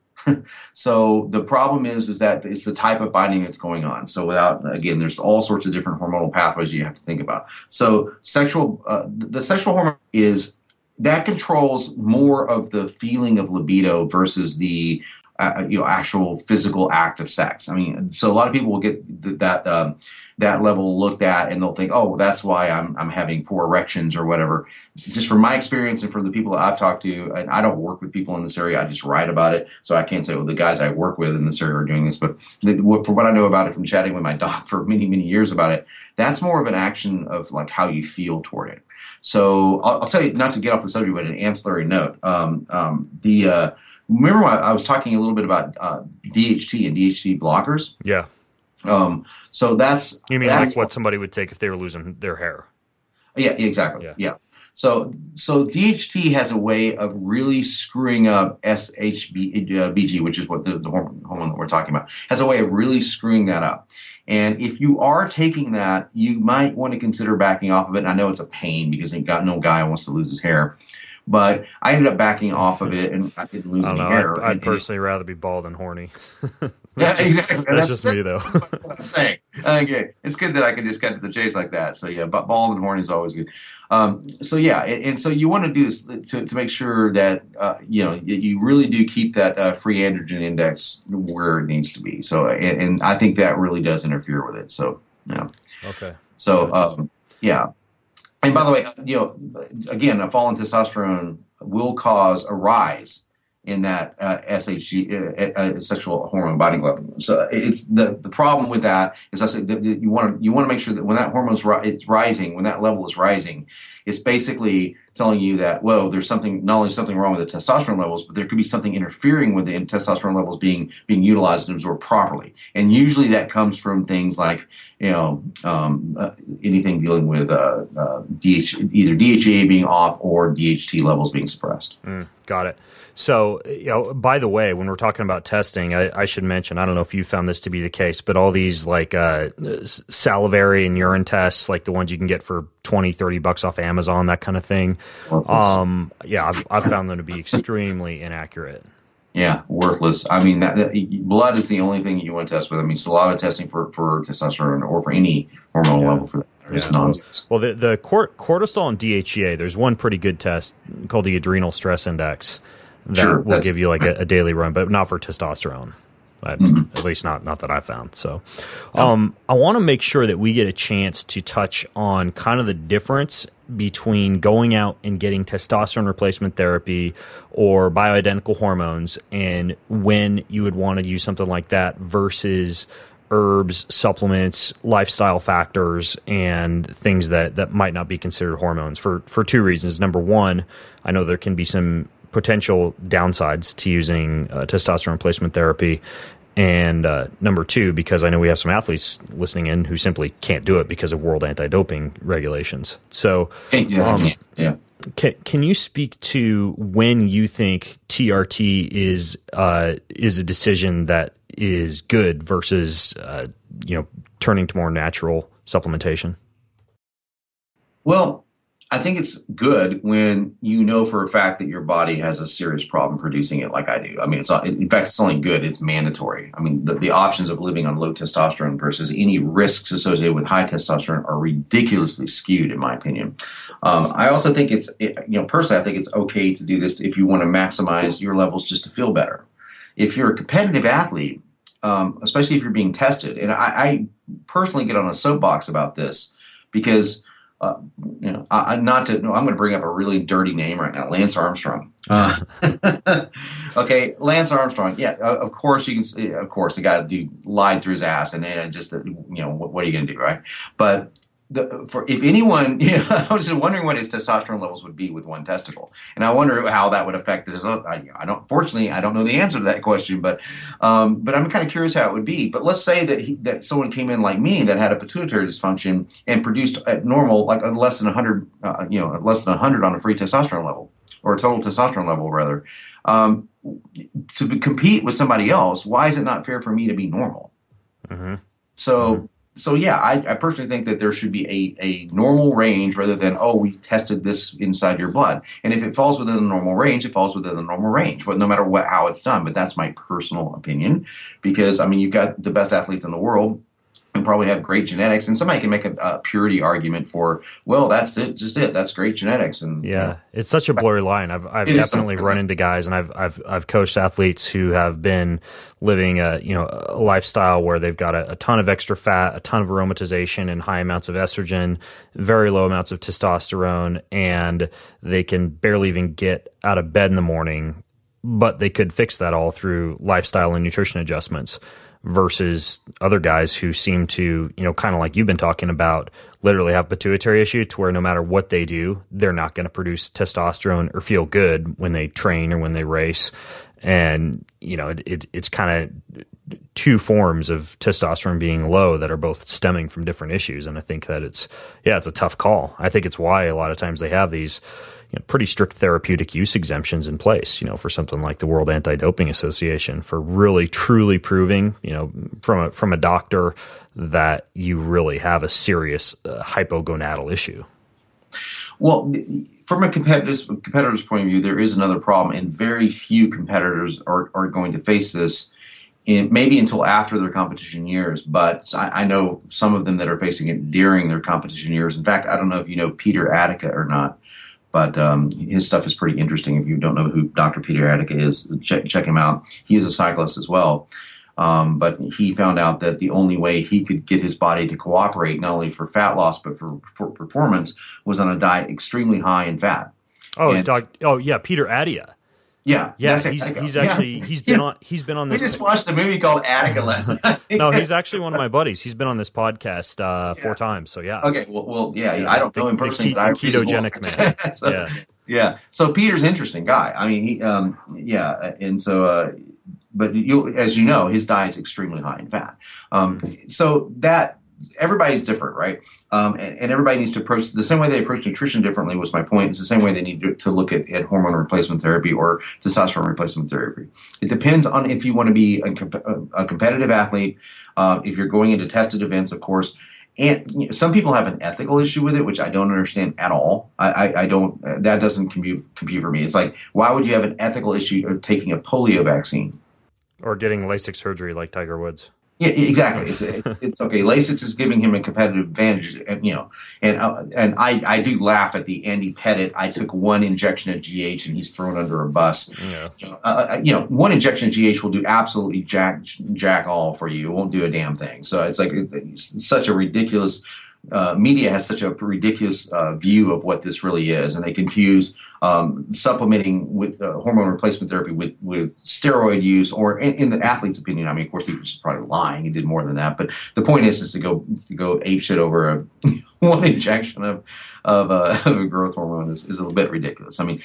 So the problem is, is that it's the type of binding that's going on. So without, again, there's all sorts of different hormonal pathways you have to think about. So sexual, uh, the sexual hormone is, that controls more of the feeling of libido versus the uh, you know, actual physical act of sex. I mean, so a lot of people will get th- that um, that level looked at, and they'll think, oh, that's why I'm I'm having poor erections or whatever. Just from my experience and from the people that I've talked to, and I don't work with people in this area, I just write about it, so I can't say, well, the guys I work with in this area are doing this. But the, for what I know about it from chatting with my doc for many, many years about it, that's more of an action of like how you feel toward it. So I'll, I'll tell you, not to get off the subject, but an ancillary note. Um, um, the uh, remember I, I was talking a little bit about uh, D H T and D H T blockers? Yeah. Um, so that's you mean that's like what somebody would take if they were losing their hair? Yeah, exactly. Yeah. yeah. So so D H T has a way of really screwing up S H B G, which is what the, the hormone, hormone that we're talking about, has a way of really screwing that up. And if you are taking that, you might want to consider backing off of it. And I know it's a pain because ain't got no guy wants to lose his hair. But I ended up backing off of it, and I didn't lose I don't any know, hair. I'd, I'd and, personally and, rather be bald and horny. Yeah, exactly. That's, that's just me, that's, though. That's what I'm saying. Okay, it's good that I can just cut to the chase like that. So yeah, but bald and horny is always good. Um, so yeah, and, and so you want to do this to, to make sure that uh, you know you really do keep that uh, free androgen index where it needs to be. So and, and I think that really does interfere with it. So yeah. Okay. So um, yeah. And by the way, you know, again, a fall in testosterone will cause a rise in that uh, S H G, uh, uh, sexual hormone binding globulin. So it's the the problem with that is, I said, that you want to you want to make sure that when that hormone's ri- it's rising, when that level is rising, it's basically telling you that, well, there's something, not only something wrong with the testosterone levels, but there could be something interfering with the testosterone levels being being utilized and absorbed properly. And usually that comes from things like, you know, um, uh, anything dealing with uh, uh, D H, either D H E A being off or D H T levels being suppressed. Mm, got it. So, you know, by the way, when we're talking about testing, I, I should mention, I don't know if you found this to be the case, but all these like uh, salivary and urine tests, like the ones you can get for twenty, thirty bucks off Amazon, that kind of thing. Um, yeah, I've, I've found them to be extremely inaccurate. Yeah, worthless. I mean, that, that, blood is the only thing you want to test with. I mean, saliva testing for, for testosterone or for any hormonal yeah. level for that is yeah. nonsense. Well, the, the cort- cortisol and D H E A, there's one pretty good test called the adrenal stress index that sure, will give you like a, a daily run, but not for testosterone. I, mm-hmm. At least not not that I found. So um, I want to make sure that we get a chance to touch on kind of the difference between going out and getting testosterone replacement therapy or bioidentical hormones and when you would want to use something like that versus herbs, supplements, lifestyle factors, and things that, that might not be considered hormones for, for two reasons. Number one, I know there can be some potential downsides to using uh, testosterone replacement therapy. And uh, number two, because I know we have some athletes listening in who simply can't do it because of world anti-doping regulations. So exactly. um, yeah. can, can you speak to when you think T R T is uh, is a decision that is good versus uh, you know turning to more natural supplementation? Well, I think it's good when you know for a fact that your body has a serious problem producing it, like I do. I mean, it's not, in fact, it's only good. It's mandatory. I mean, the, the options of living on low testosterone versus any risks associated with high testosterone are ridiculously skewed, in my opinion. Um, I also think it's, it, you know, personally, I think it's okay to do this if you want to maximize your levels just to feel better. If you're a competitive athlete, um, especially if you're being tested, and I, I personally get on a soapbox about this because. Uh, you know, I, I not to. No, I'm going to bring up a really dirty name right now, Lance Armstrong. Uh, okay, Lance Armstrong. Yeah, of course you can. See, of course, the guy do lied through his ass, and then just you know what, what are you going to do, right? But the, for if anyone, you know, I was just wondering what his testosterone levels would be with one testicle, and I wonder how that would affect his. I, I don't. Fortunately, I don't know the answer to that question, but um, but I'm kind of curious how it would be. But let's say that he, that someone came in like me that had a pituitary dysfunction and produced at normal, like less than one hundred, uh, you know, less than one hundred on a free testosterone level or a total testosterone level rather. Um, to be, compete with somebody else, why is it not fair for me to be normal? Mm-hmm. So. Mm-hmm. So, yeah, I, I personally think that there should be a, a normal range rather than, oh, we tested this inside your blood. And if it falls within the normal range, it falls within the normal range, but no matter what how it's done. But that's my personal opinion because, I mean, you've got the best athletes in the world and probably have great genetics. And somebody can make a, a purity argument for, well, that's it, just it. That's great genetics. And yeah, you know, it's such a blurry line. I've I've definitely run into guys, and I've I've I've coached athletes who have been living a you know a lifestyle where they've got a, a ton of extra fat, a ton of aromatization, and high amounts of estrogen, very low amounts of testosterone, and they can barely even get out of bed in the morning. But they could fix that all through lifestyle and nutrition adjustments. Versus other guys who seem to, you know, kind of like you've been talking about, literally have pituitary issue to where no matter what they do, they're not going to produce testosterone or feel good when they train or when they race. And, you know, it, it, it's kind of two forms of testosterone being low that are both stemming from different issues. And I think that it's, yeah, it's a tough call. I think it's why a lot of times they have these you know, pretty strict therapeutic use exemptions in place, you know, for something like the World Anti-Doping Association for really truly proving, you know, from a, from a doctor that you really have a serious uh, hypogonadal issue. Well, from a competitor's, competitor's point of view, there is another problem, and very few competitors are, are going to face this in, maybe until after their competition years. But I, I know some of them that are facing it during their competition years. In fact, I don't know if you know Peter Attica or not. But um, his stuff is pretty interesting. If you don't know who Doctor Peter Attica is, check, check him out. He is a cyclist as well. Um, but he found out that the only way he could get his body to cooperate, not only for fat loss, but for, for performance, was on a diet extremely high in fat. Oh, and, doc, oh yeah, Peter Attia. Yeah, yeah, he's, he's actually he's been yeah. on he's been on this. We just watched a movie called Attica last night. No, he's actually one of my buddies. He's been on this podcast uh, yeah. four times. So yeah. Okay, well, well yeah, yeah, I don't know him personally, the, but the ketogenic man. so, yeah, yeah. So Peter's an interesting guy. I mean, he, um, yeah, and so, uh, but you, as you know, his diet's extremely high in fat. Um, so that. Everybody's different, right? Um, and, and everybody needs to approach the same way they approach nutrition differently was my point. It's the same way they need to, to look at, at hormone replacement therapy or testosterone replacement therapy. It depends on if you want to be a, a competitive athlete, uh, if you're going into tested events, of course. And you know, some people have an ethical issue with it, which I don't understand at all. I, I, I don't, that doesn't compute, compute for me. It's like, why would you have an ethical issue of taking a polio vaccine? Or getting LASIK surgery like Tiger Woods. Yeah, exactly. It's it's okay. LASIK is giving him a competitive advantage, and you know, and uh, and I, I do laugh at the Andy Pettit. I took one injection of G H, and he's thrown under a bus. Yeah. Uh, you know, one injection of G H will do absolutely jack jack all for you. It won't do a damn thing. So it's like it's such a ridiculous. Uh, media has such a ridiculous uh, view of what this really is, and they confuse um, supplementing with uh, hormone replacement therapy with, with steroid use, or in, in the athlete's opinion. I mean, of course, he was probably lying. He did more than that, but the point is, is to go to go ape shit over a one injection of of, uh, of a growth hormone is, is a little bit ridiculous. I mean.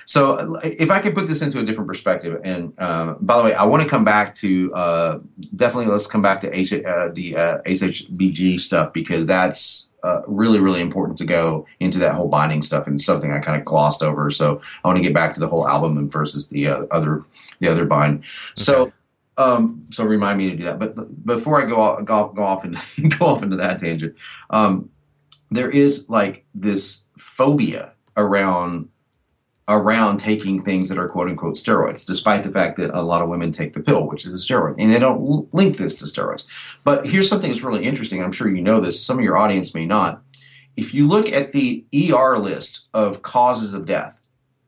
So if I could put this into a different perspective, and uh, by the way, I want to come back to uh, definitely let's come back to H, uh, the uh, H H B G stuff, because that's uh, really, really important to go into that whole binding stuff, and something I kind of glossed over. So I want to get back to the whole albumin versus the uh, other the other bind. Okay. So um, so remind me to do that. But before I go off, go, go off and go off into that tangent. Um, there is like this phobia around around taking things that are quote unquote steroids, despite the fact that a lot of women take the pill, which is a steroid, and they don't l- link this to steroids. But here's something that's really interesting. I'm sure you know this. Some of your audience may not. If you look at the E R list of causes of death,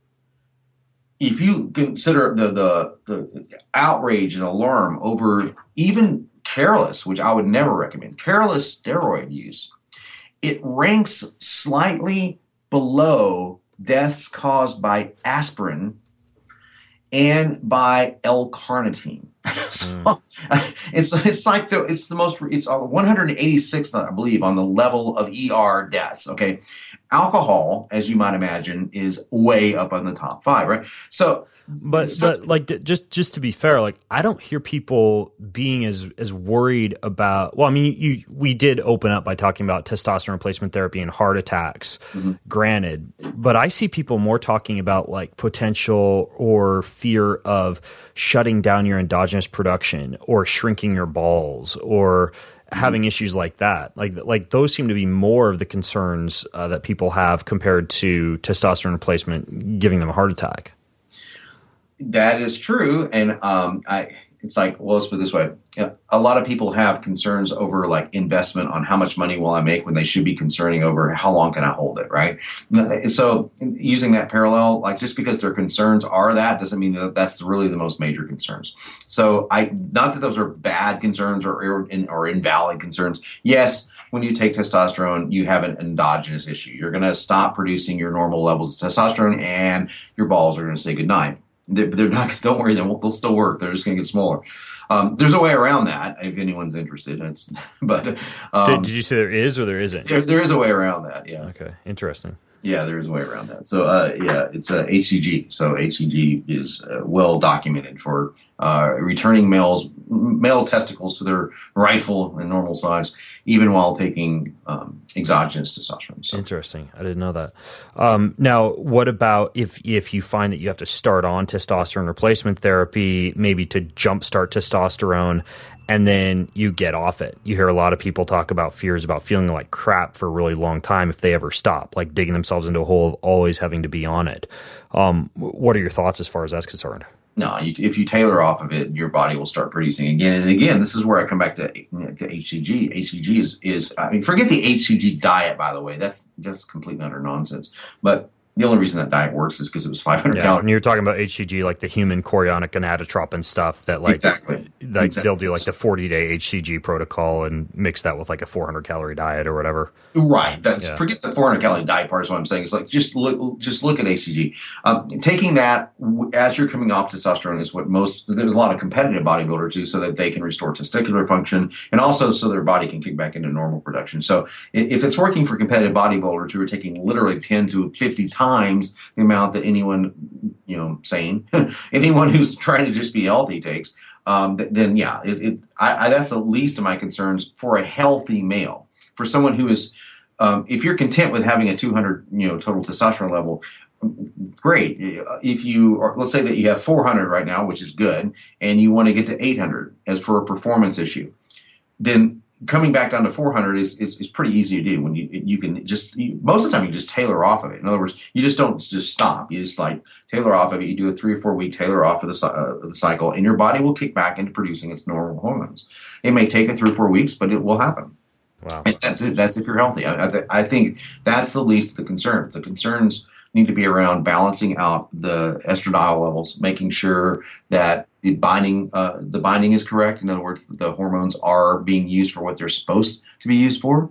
if you consider the, the, the outrage and alarm over even careless, which I would never recommend, careless steroid use, it ranks slightly below deaths caused by aspirin and by L-carnitine. so mm. it's it's like the it's the most it's one hundred eighty-sixth, I believe, on the level of E R deaths. Okay, alcohol, as you might imagine, is way up on the top five, right? So. But, but like just just to be fair, like I don't hear people being as as worried about. Well, I mean, you we did open up by talking about testosterone replacement therapy and heart attacks, mm-hmm. granted. But I see people more talking about like potential or fear of shutting down your endogenous production or shrinking your balls or having mm-hmm. issues like that. Like like those seem to be more of the concerns uh, that people have compared to testosterone replacement giving them a heart attack. That is true, and um, I. It's like, well, let's put it this way. A lot of people have concerns over like investment on how much money will I make when they should be concerning over how long can I hold it, right? So using that parallel, like just because their concerns are that doesn't mean that that's really the most major concerns. So I, not that those are bad concerns or, or, or invalid concerns. Yes, when you take testosterone, you have an endogenous issue. You're going to stop producing your normal levels of testosterone and your balls are going to say goodnight. They're, they're not. Don't worry, they'll, they'll still work. They're just going to get smaller. Um, there's a way around that if anyone's interested. It's, but um, did, did you say there is or there isn't? There, there is a way around that. Yeah. Okay. Interesting. Yeah, there is a way around that. So uh, yeah, it's a uh, H C G. So H C G is uh, well documented for uh, returning males male testicles to their rightful and normal size, even while taking um, exogenous testosterone. So. Interesting. I didn't know that. Um, now, what about if if you find that you have to start on testosterone replacement therapy, maybe to jumpstart testosterone, and then you get off it? You hear a lot of people talk about fears about feeling like crap for a really long time if they ever stop, like digging themselves into a hole of always having to be on it. Um, what are your thoughts as far as that's concerned? No, you, if you tailor off of it, your body will start producing again and again. This is where I come back to, to H C G. H C G is, is, I mean, forget the H C G diet, by the way. That's just complete and utter nonsense. But the only reason that diet works is because it was five hundred yeah, calories. And you're talking about H C G, like the human chorionic gonadotropin stuff that like, exactly. like exactly. they'll do like the forty day H C G protocol and mix that with like a four hundred calorie diet or whatever. Right. That's, yeah. Forget the four hundred calorie diet part is what I'm saying. It's like, just look, just look at H C G. Um, taking that as you're coming off testosterone is what most, there's a lot of competitive bodybuilders do so that they can restore testicular function and also so their body can kick back into normal production. So if it's working for competitive bodybuilders who are taking literally ten to fifty times the amount that anyone, you know, sane, anyone who's trying to just be healthy takes, um, then yeah, it, it I, I, that's the least of my concerns for a healthy male. For someone who is, um, if you're content with having a two hundred, you know, total testosterone level, great. If you, or let's say that you have four hundred right now, which is good, and you want to get to eight hundred as for a performance issue, then coming back down to four hundred is, is, is pretty easy to do when you you can just you, most of the time you just tailor off of it. In other words, you just don't just stop. You just like tailor off of it. You do a three or four week tailor off of the uh, of the cycle, and your body will kick back into producing its normal hormones. It may take it three or four weeks, but it will happen. Wow, and that's it. That's if you're healthy. I, I, th- I think that's the least of the concerns. The concerns need to be around balancing out the estradiol levels, making sure that the binding uh, the binding is correct. In other words, the hormones are being used for what they're supposed to be used for.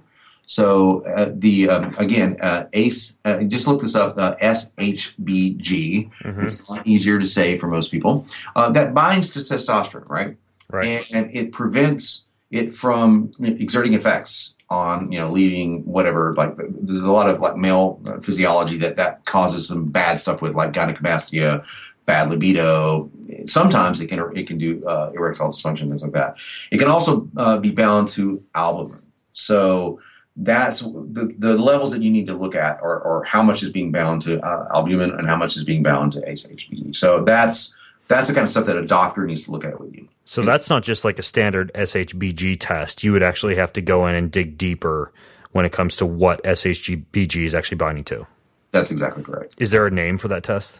So uh, the um, again, uh, A C E, uh, just look this up, uh, S H B G. Mm-hmm. It's a lot easier to say for most people. Uh, that binds to testosterone, right? Right. And, and it prevents it from exerting effects on, you know, leaving whatever, like there's a lot of like male physiology that that causes some bad stuff with, like gynecomastia, bad libido. Sometimes it can it can do uh, erectile dysfunction, things like that. It can also uh, be bound to albumin. So that's the, the levels that you need to look at, or, or how much is being bound to uh, albumin and how much is being bound to S H B G. So that's that's the kind of stuff that a doctor needs to look at with you. So that's not just like a standard S H B G test. You would actually have to go in and dig deeper when it comes to what S H B G is actually binding to. That's exactly correct. Is there a name for that test?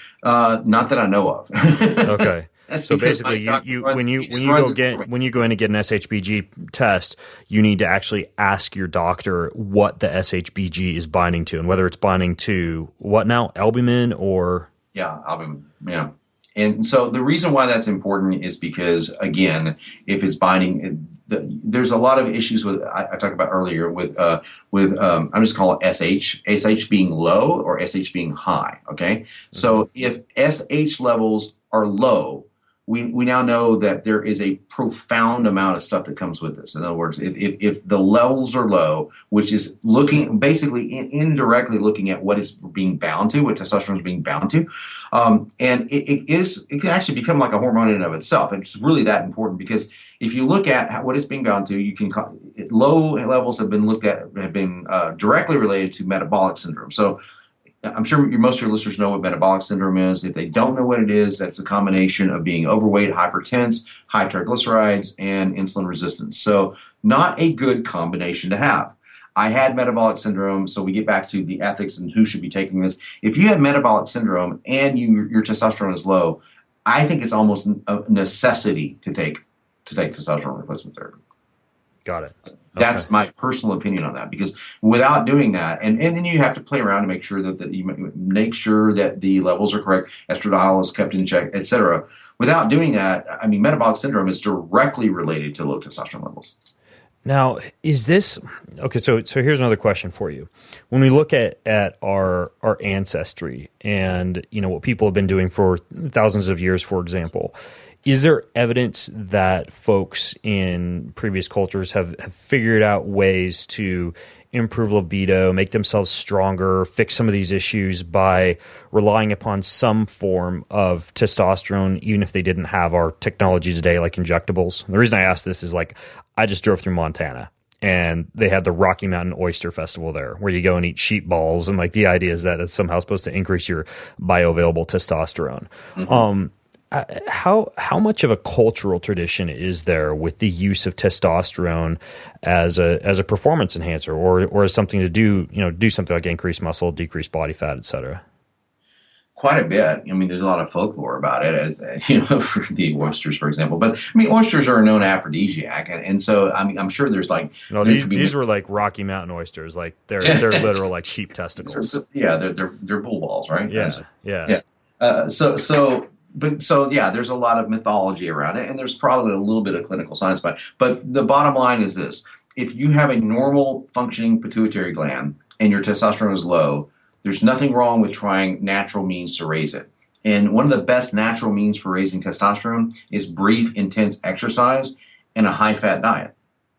Uh, not that I know of. Okay. That's so basically, you, you runs, when you when you go get when you go in to get an S H B G test, you need to actually ask your doctor what the S H B G is binding to, and whether it's binding to what now, albumin or yeah, albumin. Yeah, and so the reason why that's important is because again, if it's binding, the, there's a lot of issues with I, I talked about earlier with uh, with um, I'm just calling it S H, S H being low or S H being high. Okay, mm-hmm. So if S H levels are low, We we now know that there is a profound amount of stuff that comes with this. In other words, if if, if the levels are low, which is looking basically in, indirectly looking at what is being bound to, what testosterone is being bound to, um, and it, it is it can actually become like a hormone in and of itself. It's really that important because if you look at how, what it's being bound to, you can low levels have been looked at have been uh, directly related to metabolic syndrome. So I'm sure most of your listeners know what metabolic syndrome is. If they don't know what it is, that's a combination of being overweight, hypertense, high triglycerides, and insulin resistance. So not a good combination to have. I had metabolic syndrome, so we get back to the ethics and who should be taking this. If you have metabolic syndrome and you, your testosterone is low, I think it's almost a necessity to take to take testosterone replacement therapy. Got it. Okay. That's my personal opinion on that, because without doing that, and, and then you have to play around to make sure that, that you make sure that the levels are correct, estradiol is kept in check, et cetera. Without doing that, I mean, metabolic syndrome is directly related to low testosterone levels. Now, is this okay? So, so here's another question for you. When we look at, at our our ancestry and you know what people have been doing for thousands of years, for example, is there evidence that folks in previous cultures have, have figured out ways to improve libido, make themselves stronger, fix some of these issues by relying upon some form of testosterone, even if they didn't have our technology today, like injectables? And the reason I ask this is like I just drove through Montana, and they had the Rocky Mountain Oyster Festival there, where you go and eat sheep balls, and like the idea is that it's somehow supposed to increase your bioavailable testosterone. Mm-hmm. Um, Uh, how how much of a cultural tradition is there with the use of testosterone as a as a performance enhancer, or or as something to do you know do something like increase muscle, decrease body fat, et cetera? Quite a bit. I mean, there's a lot of folklore about it, as you know, for the oysters, for example. But I mean, oysters are a known aphrodisiac, and, and so I mean, I'm sure there's like no. These, these were like Rocky Mountain oysters, like they're they're literal like sheep testicles. Yeah, they're they're they're bull balls, right? Yeah, yeah, yeah. Uh, so so. But so, yeah, there's a lot of mythology around it, and there's probably a little bit of clinical science behind it. But the bottom line is this. If you have a normal functioning pituitary gland and your testosterone is low, there's nothing wrong with trying natural means to raise it. And one of the best natural means for raising testosterone is brief, intense exercise and a high-fat diet.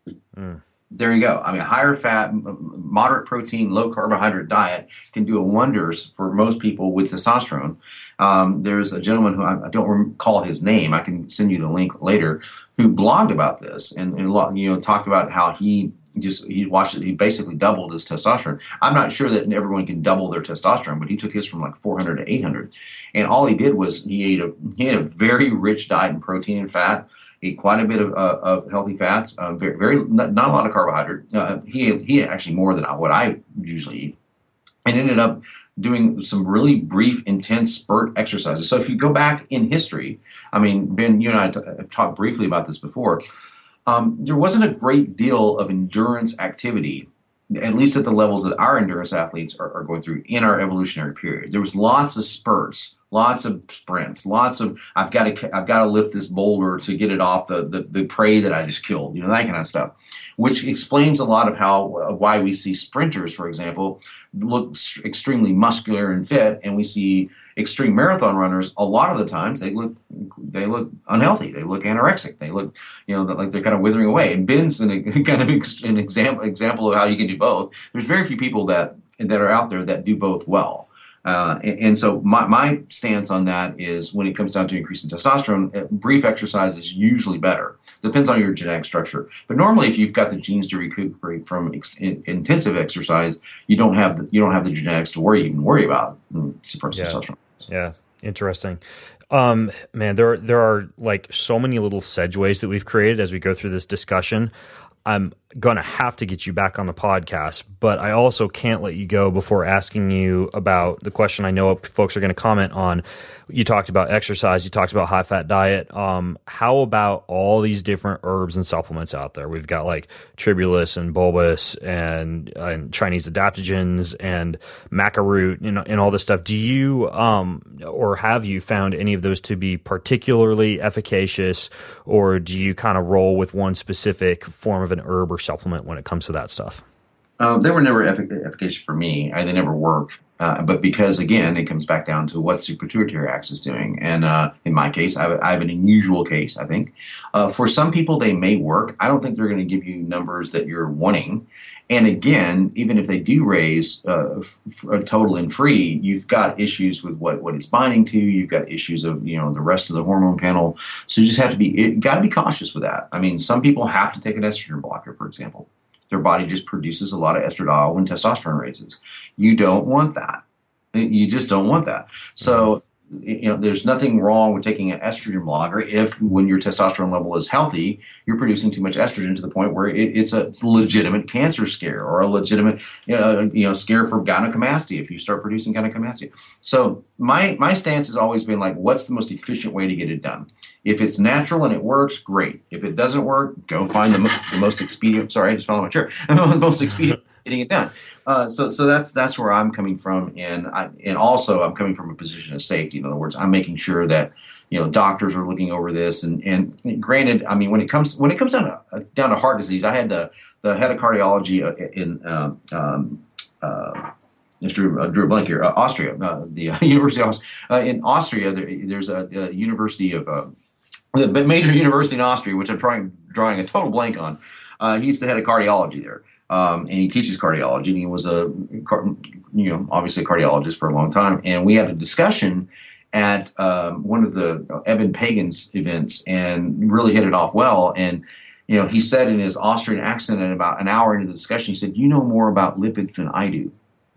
Mm. There you go. I mean, a higher fat, moderate protein, low carbohydrate diet can do wonders for most people with testosterone. Um, there's a gentleman who I, I don't recall his name. I can send you the link later, who blogged about this and, and you know talked about how he just he watched it. He basically doubled his testosterone. I'm not sure that everyone can double their testosterone, but he took his from like four hundred to eight hundred, and all he did was he ate a he ate a very rich diet in protein and fat. Ate quite a bit of, uh, of healthy fats, uh, very, very not, not a lot of carbohydrate. Uh, he he ate actually more than what I usually eat, and ended up doing some really brief, intense spurt exercises. So if you go back in history, I mean, Ben, you and I t- have talked briefly about this before. Um, there wasn't a great deal of endurance activity, at least at the levels that our endurance athletes are, are going through in our evolutionary period. There was lots of spurts. Lots of sprints, lots of I've got to I've got to lift this boulder to get it off the, the the prey that I just killed, you know, that kind of stuff, which explains a lot of how uh, why we see sprinters, for example, look extremely muscular and fit, and we see extreme marathon runners. A lot of the times they look they look unhealthy, they look anorexic, they look you know like they're kind of withering away. And Ben's an, kind of an example example of how you can do both. There's very few people that that are out there that do both well. Uh, and, and so my, my stance on that is when it comes down to increasing testosterone, brief exercise is usually better. Depends on your genetic structure. But normally, if you've got the genes to recuperate from ex- intensive exercise, you don't have the, you don't have the genetics to worry even worry about suppressing yeah. testosterone. Yeah, interesting. Um, man, there there are like so many little segues that we've created as we go through this discussion. I'm going to have to get you back on the podcast, but I also can't let you go before asking you about the question I know folks are going to comment on. You talked about exercise. You talked about high fat diet. Um, how about all these different herbs and supplements out there? We've got like tribulus and bulbous and, and Chinese adaptogens and maca root and, and all this stuff. Do you, um, or have you found any of those to be particularly efficacious, or do you kind of roll with one specific form of an herb or supplement when it comes to that stuff? Uh, they were never effic- efficacious for me. I, they never worked. Uh, but because, again, it comes back down to what the pituitary axis is doing. And uh, in my case, I have, I have an unusual case, I think. Uh, for some people, they may work. I don't think they're going to give you numbers that you're wanting. And again, even if they do raise uh, f- f- total and free, you've got issues with what, what it's binding to. You've got issues of, you know, the rest of the hormone panel. So you just have to be, it, got to be cautious with that. I mean, some people have to take an estrogen blocker, for example. Their body just produces a lot of estradiol when testosterone raises. You don't want that. You just don't want that. So, you know, there's nothing wrong with taking an estrogen blocker if, when your testosterone level is healthy, you're producing too much estrogen to the point where it, it's a legitimate cancer scare or a legitimate, uh, you know, scare for gynecomastia if you start producing gynecomastia. So my my stance has always been like, what's the most efficient way to get it done? If it's natural and it works, great. If it doesn't work, go find the, mo- the most expedient. Sorry, I just fell on my chair. The most expedient getting it done. Uh, so, so that's that's where I'm coming from, and I, and also I'm coming from a position of safety. In other words, I'm making sure that, you know, doctors are looking over this. And, and granted, I mean, when it comes when it comes down to down to heart disease, I had the the head of cardiology in um, um, uh, Just drew, uh, drew a blank here. Uh, Austria, uh, the uh, University of Austria. Uh, in Austria, there, there's a, a university of uh, the major university in Austria, which I'm trying drawing a total blank on. Uh, he's the head of cardiology there, um, and he teaches cardiology. And he was a, you know, obviously a cardiologist for a long time. And we had a discussion at um, one of the Eben Pagan's events, and really hit it off well. And you know, he said in his Austrian accent, and about an hour into the discussion, he said, "You know more about lipids than I do."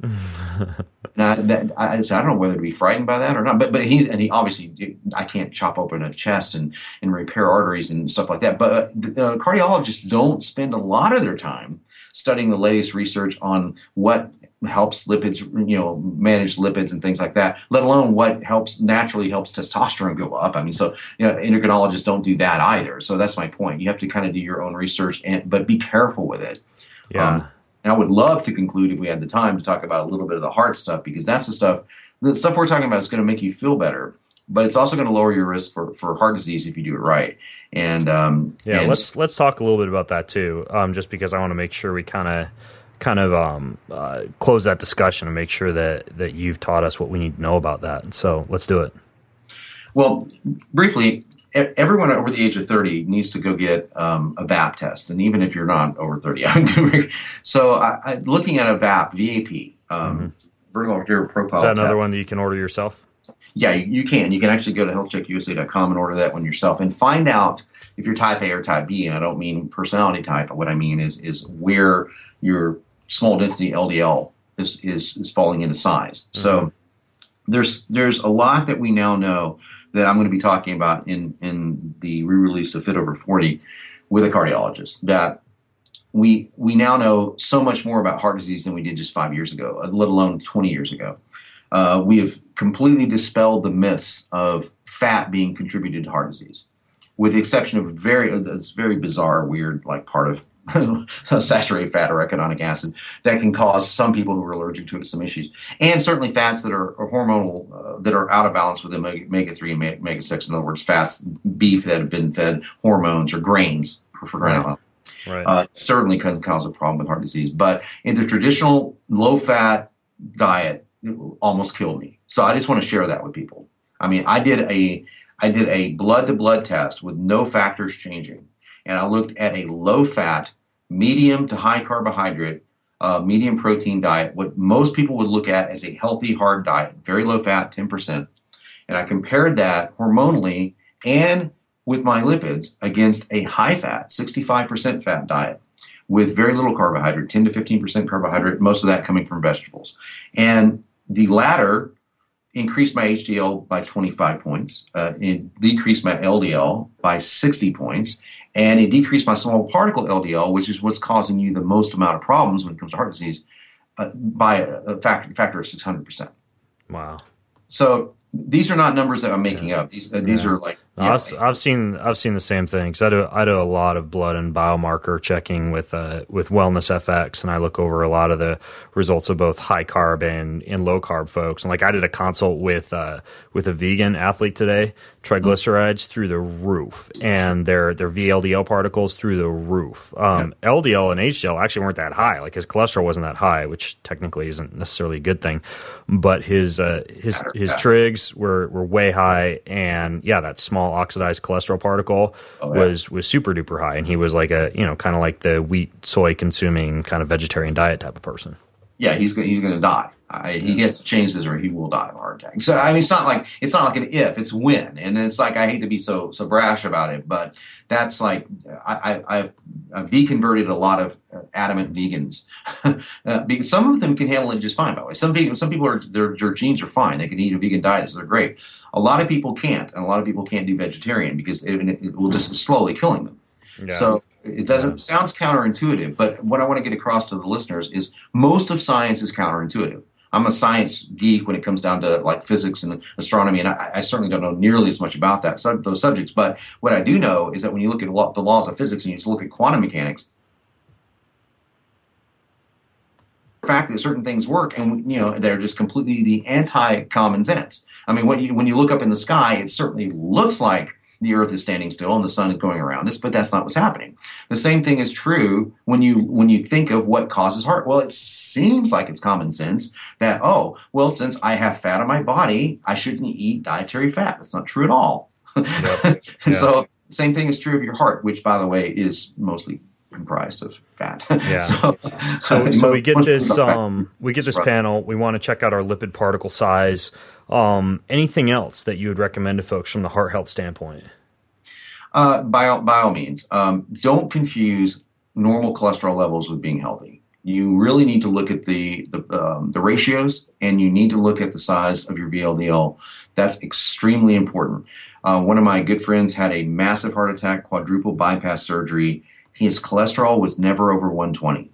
Now, that, I, I don't know whether to be frightened by that or not, but but he's and he obviously, I can't chop open a chest and, and repair arteries and stuff like that. But uh, the, the cardiologists don't spend a lot of their time studying the latest research on what helps lipids, you know, manage lipids and things like that, let alone what helps naturally helps testosterone go up. I mean, so, you know, endocrinologists don't do that either. So that's my point. You have to kind of do your own research, and but be careful with it. Yeah. Um, And I would love to conclude, if we had the time, to talk about a little bit of the heart stuff, because that's the stuff, the stuff we're talking about is going to make you feel better, but it's also going to lower your risk for, for heart disease if you do it right. And um, yeah, and let's let's talk a little bit about that too, um, just because I want to make sure we kind of kind of um, uh, close that discussion and make sure that that you've taught us what we need to know about that. So let's do it. Well, briefly, everyone over the age of thirty needs to go get um, a V A P test, and even if you're not over thirty. So I, I, looking at a V A P, V A P, um, mm-hmm. vertical arterial profile. Is that another test. one that you can order yourself? Yeah, you, you can. You can actually go to health check U S A dot com and order that one yourself, and find out if you're type A or type B. And I don't mean personality type. What I mean is is where your small density L D L is is, is falling into size. Mm-hmm. So there's there's a lot that we now know that I'm going to be talking about in, in the re-release of Fit Over forty with a cardiologist, that we we now know so much more about heart disease than we did just five years ago, let alone twenty years ago. Uh, we have completely dispelled the myths of fat being contributed to heart disease, with the exception of very this very bizarre, weird, like part of saturated fat or arachidonic acid that can cause some people who are allergic to it some issues, and certainly fats that are, are hormonal uh, that are out of balance with omega three and omega six. In other words, fats, beef that have been fed hormones or grains for, for crying out loud. Right. Uh, certainly can cause a problem with heart disease. But in the traditional low fat diet, it almost killed me. So I just want to share that with people. I mean, I did a I did a blood to blood test with no factors changing. And I looked at a low-fat, medium to high carbohydrate, uh, medium protein diet, what most people would look at as a healthy, hard diet, very low fat, ten percent. And I compared that hormonally and with my lipids against a high-fat, sixty-five percent fat diet with very little carbohydrate, ten to fifteen percent carbohydrate, most of that coming from vegetables. And the latter increased my H D L by twenty-five points, uh, it decreased my L D L by sixty points, And it decreased my small particle L D L, which is what's causing you the most amount of problems when it comes to heart disease, uh, by a, a factor, factor of six hundred percent. Wow. So these are not numbers that I'm making yeah. up. These uh, these yeah. are like no, I've, I've seen I've seen the same thing because I do I do a lot of blood and biomarker checking with uh, with Wellness F X, and I look over a lot of the results of both high carb and, and low carb folks. And like I did a consult with uh, with a vegan athlete today, triglycerides mm-hmm. through the roof, and their their V L D L particles through the roof. Um, yeah. L D L and H D L actually weren't that high. Like his cholesterol wasn't that high, which technically isn't necessarily a good thing, but his uh, his his trigs were were way high, and yeah, that small oxidized cholesterol particle oh, yeah. was was super duper high, and he was like a you know kind of like the wheat soy consuming kind of vegetarian diet type of person. Yeah, he's he's going to die. I, yeah. He has to change this, or he will die of a heart attack. So I mean, it's not like it's not like an if, it's when, and it's like I hate to be so so brash about it, but that's like I, I I've I've deconverted a lot of adamant vegans uh, because some of them can handle it just fine. By the way, some vegan, some people are their their genes are fine; they can eat a vegan diet, so they're great. A lot of people can't, and a lot of people can't do vegetarian because it, it will just slowly killing them. Yeah. So it doesn't yeah. sounds counterintuitive, but what I want to get across to the listeners is most of science is counterintuitive. I'm a science geek when it comes down to like physics and astronomy, and I, I certainly don't know nearly as much about that those subjects. But what I do know is that when you look at lo- the laws of physics and you just look at quantum mechanics, the fact that certain things work, and you know they're just completely the anti-common sense. I mean, when you when you look up in the sky, it certainly looks like the Earth is standing still and the sun is going around us, but that's not what's happening. The same thing is true when you when you think of what causes heart. Well, it seems like it's common sense that, oh, well, since I have fat on my body, I shouldn't eat dietary fat. That's not true at all. Yep. Yeah. So same thing is true of your heart, which, by the way, is mostly comprised of fat. Yeah. so, so, so we get this um we get this panel. We want to check out our lipid particle size. Um, anything else that you would recommend to folks from the heart health standpoint? Uh, by all, by all means, um, don't confuse normal cholesterol levels with being healthy. You really need to look at the the, um, the ratios, and you need to look at the size of your V L D L. That's extremely important. Uh, one of my good friends had a massive heart attack, quadruple bypass surgery. His cholesterol was never over one twenty.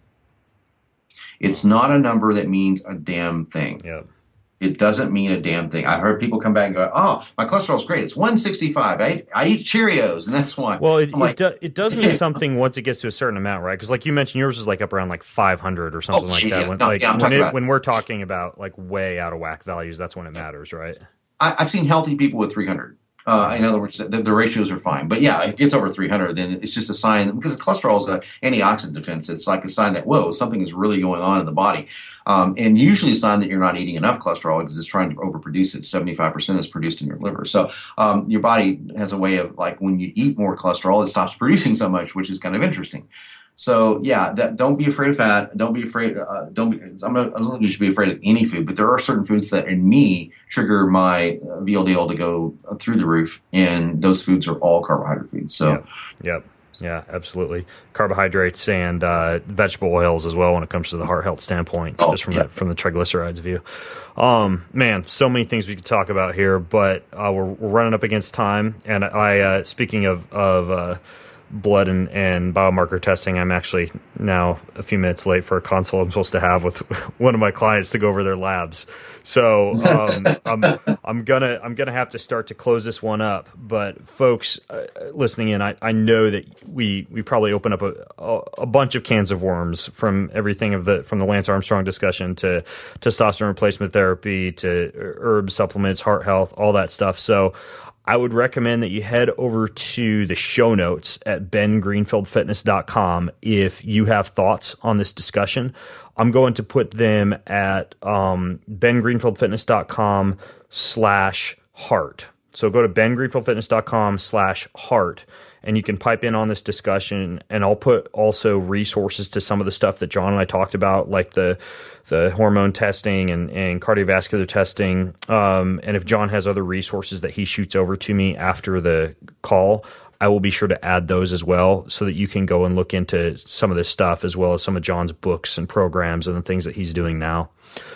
It's not a number that means a damn thing. Yep. It doesn't mean a damn thing. I've heard people come back and go, oh, my cholesterol's great. It's one sixty-five. I, I eat Cheerios, and that's why. Well, it, like, it, do, it does mean something once it gets to a certain amount, right? Because like you mentioned, yours is like up around like five hundred or something oh, like yeah, that. When, no, like, yeah, when, it, when we're talking about like way out of whack values, that's when it matters, right? I, I've seen healthy people with three hundred. Uh, in other words, the, the ratios are fine. But yeah, it gets over three hundred, then it's just a sign, because cholesterol is an antioxidant defense. It's like a sign that, whoa, something is really going on in the body. Um, and usually a sign that you're not eating enough cholesterol because it's trying to overproduce it. seventy-five percent is produced in your liver. So um, your body has a way of, like, when you eat more cholesterol, it stops producing so much, which is kind of interesting. So yeah, that, don't be afraid of fat. Don't be afraid. Uh, don't be. I'm not, I don't think you should be afraid of any food, but there are certain foods that, in me, trigger my uh, V L D L to go through the roof, and those foods are all carbohydrate foods. So, yep, yep. Yeah, absolutely. Carbohydrates and uh, vegetable oils as well when it comes to the heart health standpoint, oh, just from yeah. the from the triglycerides view. Um, man, so many things we could talk about here, but uh, we're, we're running up against time. And I, uh, speaking of of uh, blood and, and biomarker testing, I'm actually now a few minutes late for a consult I'm supposed to have with one of my clients to go over their labs. So um, I'm I'm gonna I'm gonna have to start to close this one up. But folks uh, listening in, I, I know that we we probably open up a, a a bunch of cans of worms, from everything of the from the Lance Armstrong discussion to testosterone replacement therapy to herb supplements, heart health, all that stuff. So I would recommend that you head over to the show notes at ben greenfield fitness dot com if you have thoughts on this discussion. I'm going to put them at um, ben greenfield fitness dot com slash heart. So go to ben greenfield fitness dot com slash heart, and you can pipe in on this discussion. And I'll put also resources to some of the stuff that John and I talked about, like the the hormone testing and, and cardiovascular testing. Um, and if John has other resources that he shoots over to me after the call, I will be sure to add those as well, so that you can go and look into some of this stuff, as well as some of John's books and programs and the things that he's doing now.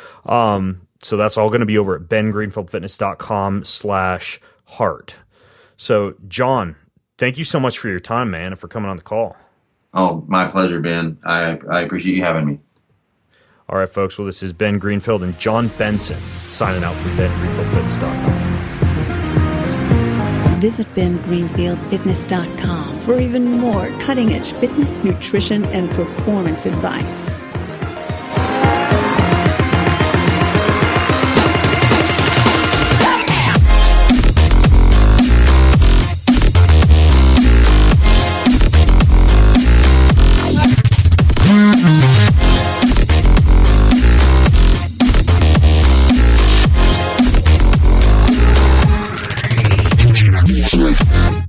Um, so that's all going to be over at ben greenfield fitness dot com slash heart. So John, thank thank you so much for your time, man, and for coming on the call. Oh, my pleasure, Ben. I, I appreciate you having me. All right, folks. Well, this is Ben Greenfield and John Benson signing out from Ben Greenfield Fitness dot com. Visit Ben Greenfield Fitness dot com for even more cutting-edge fitness, nutrition, and performance advice. Yeah.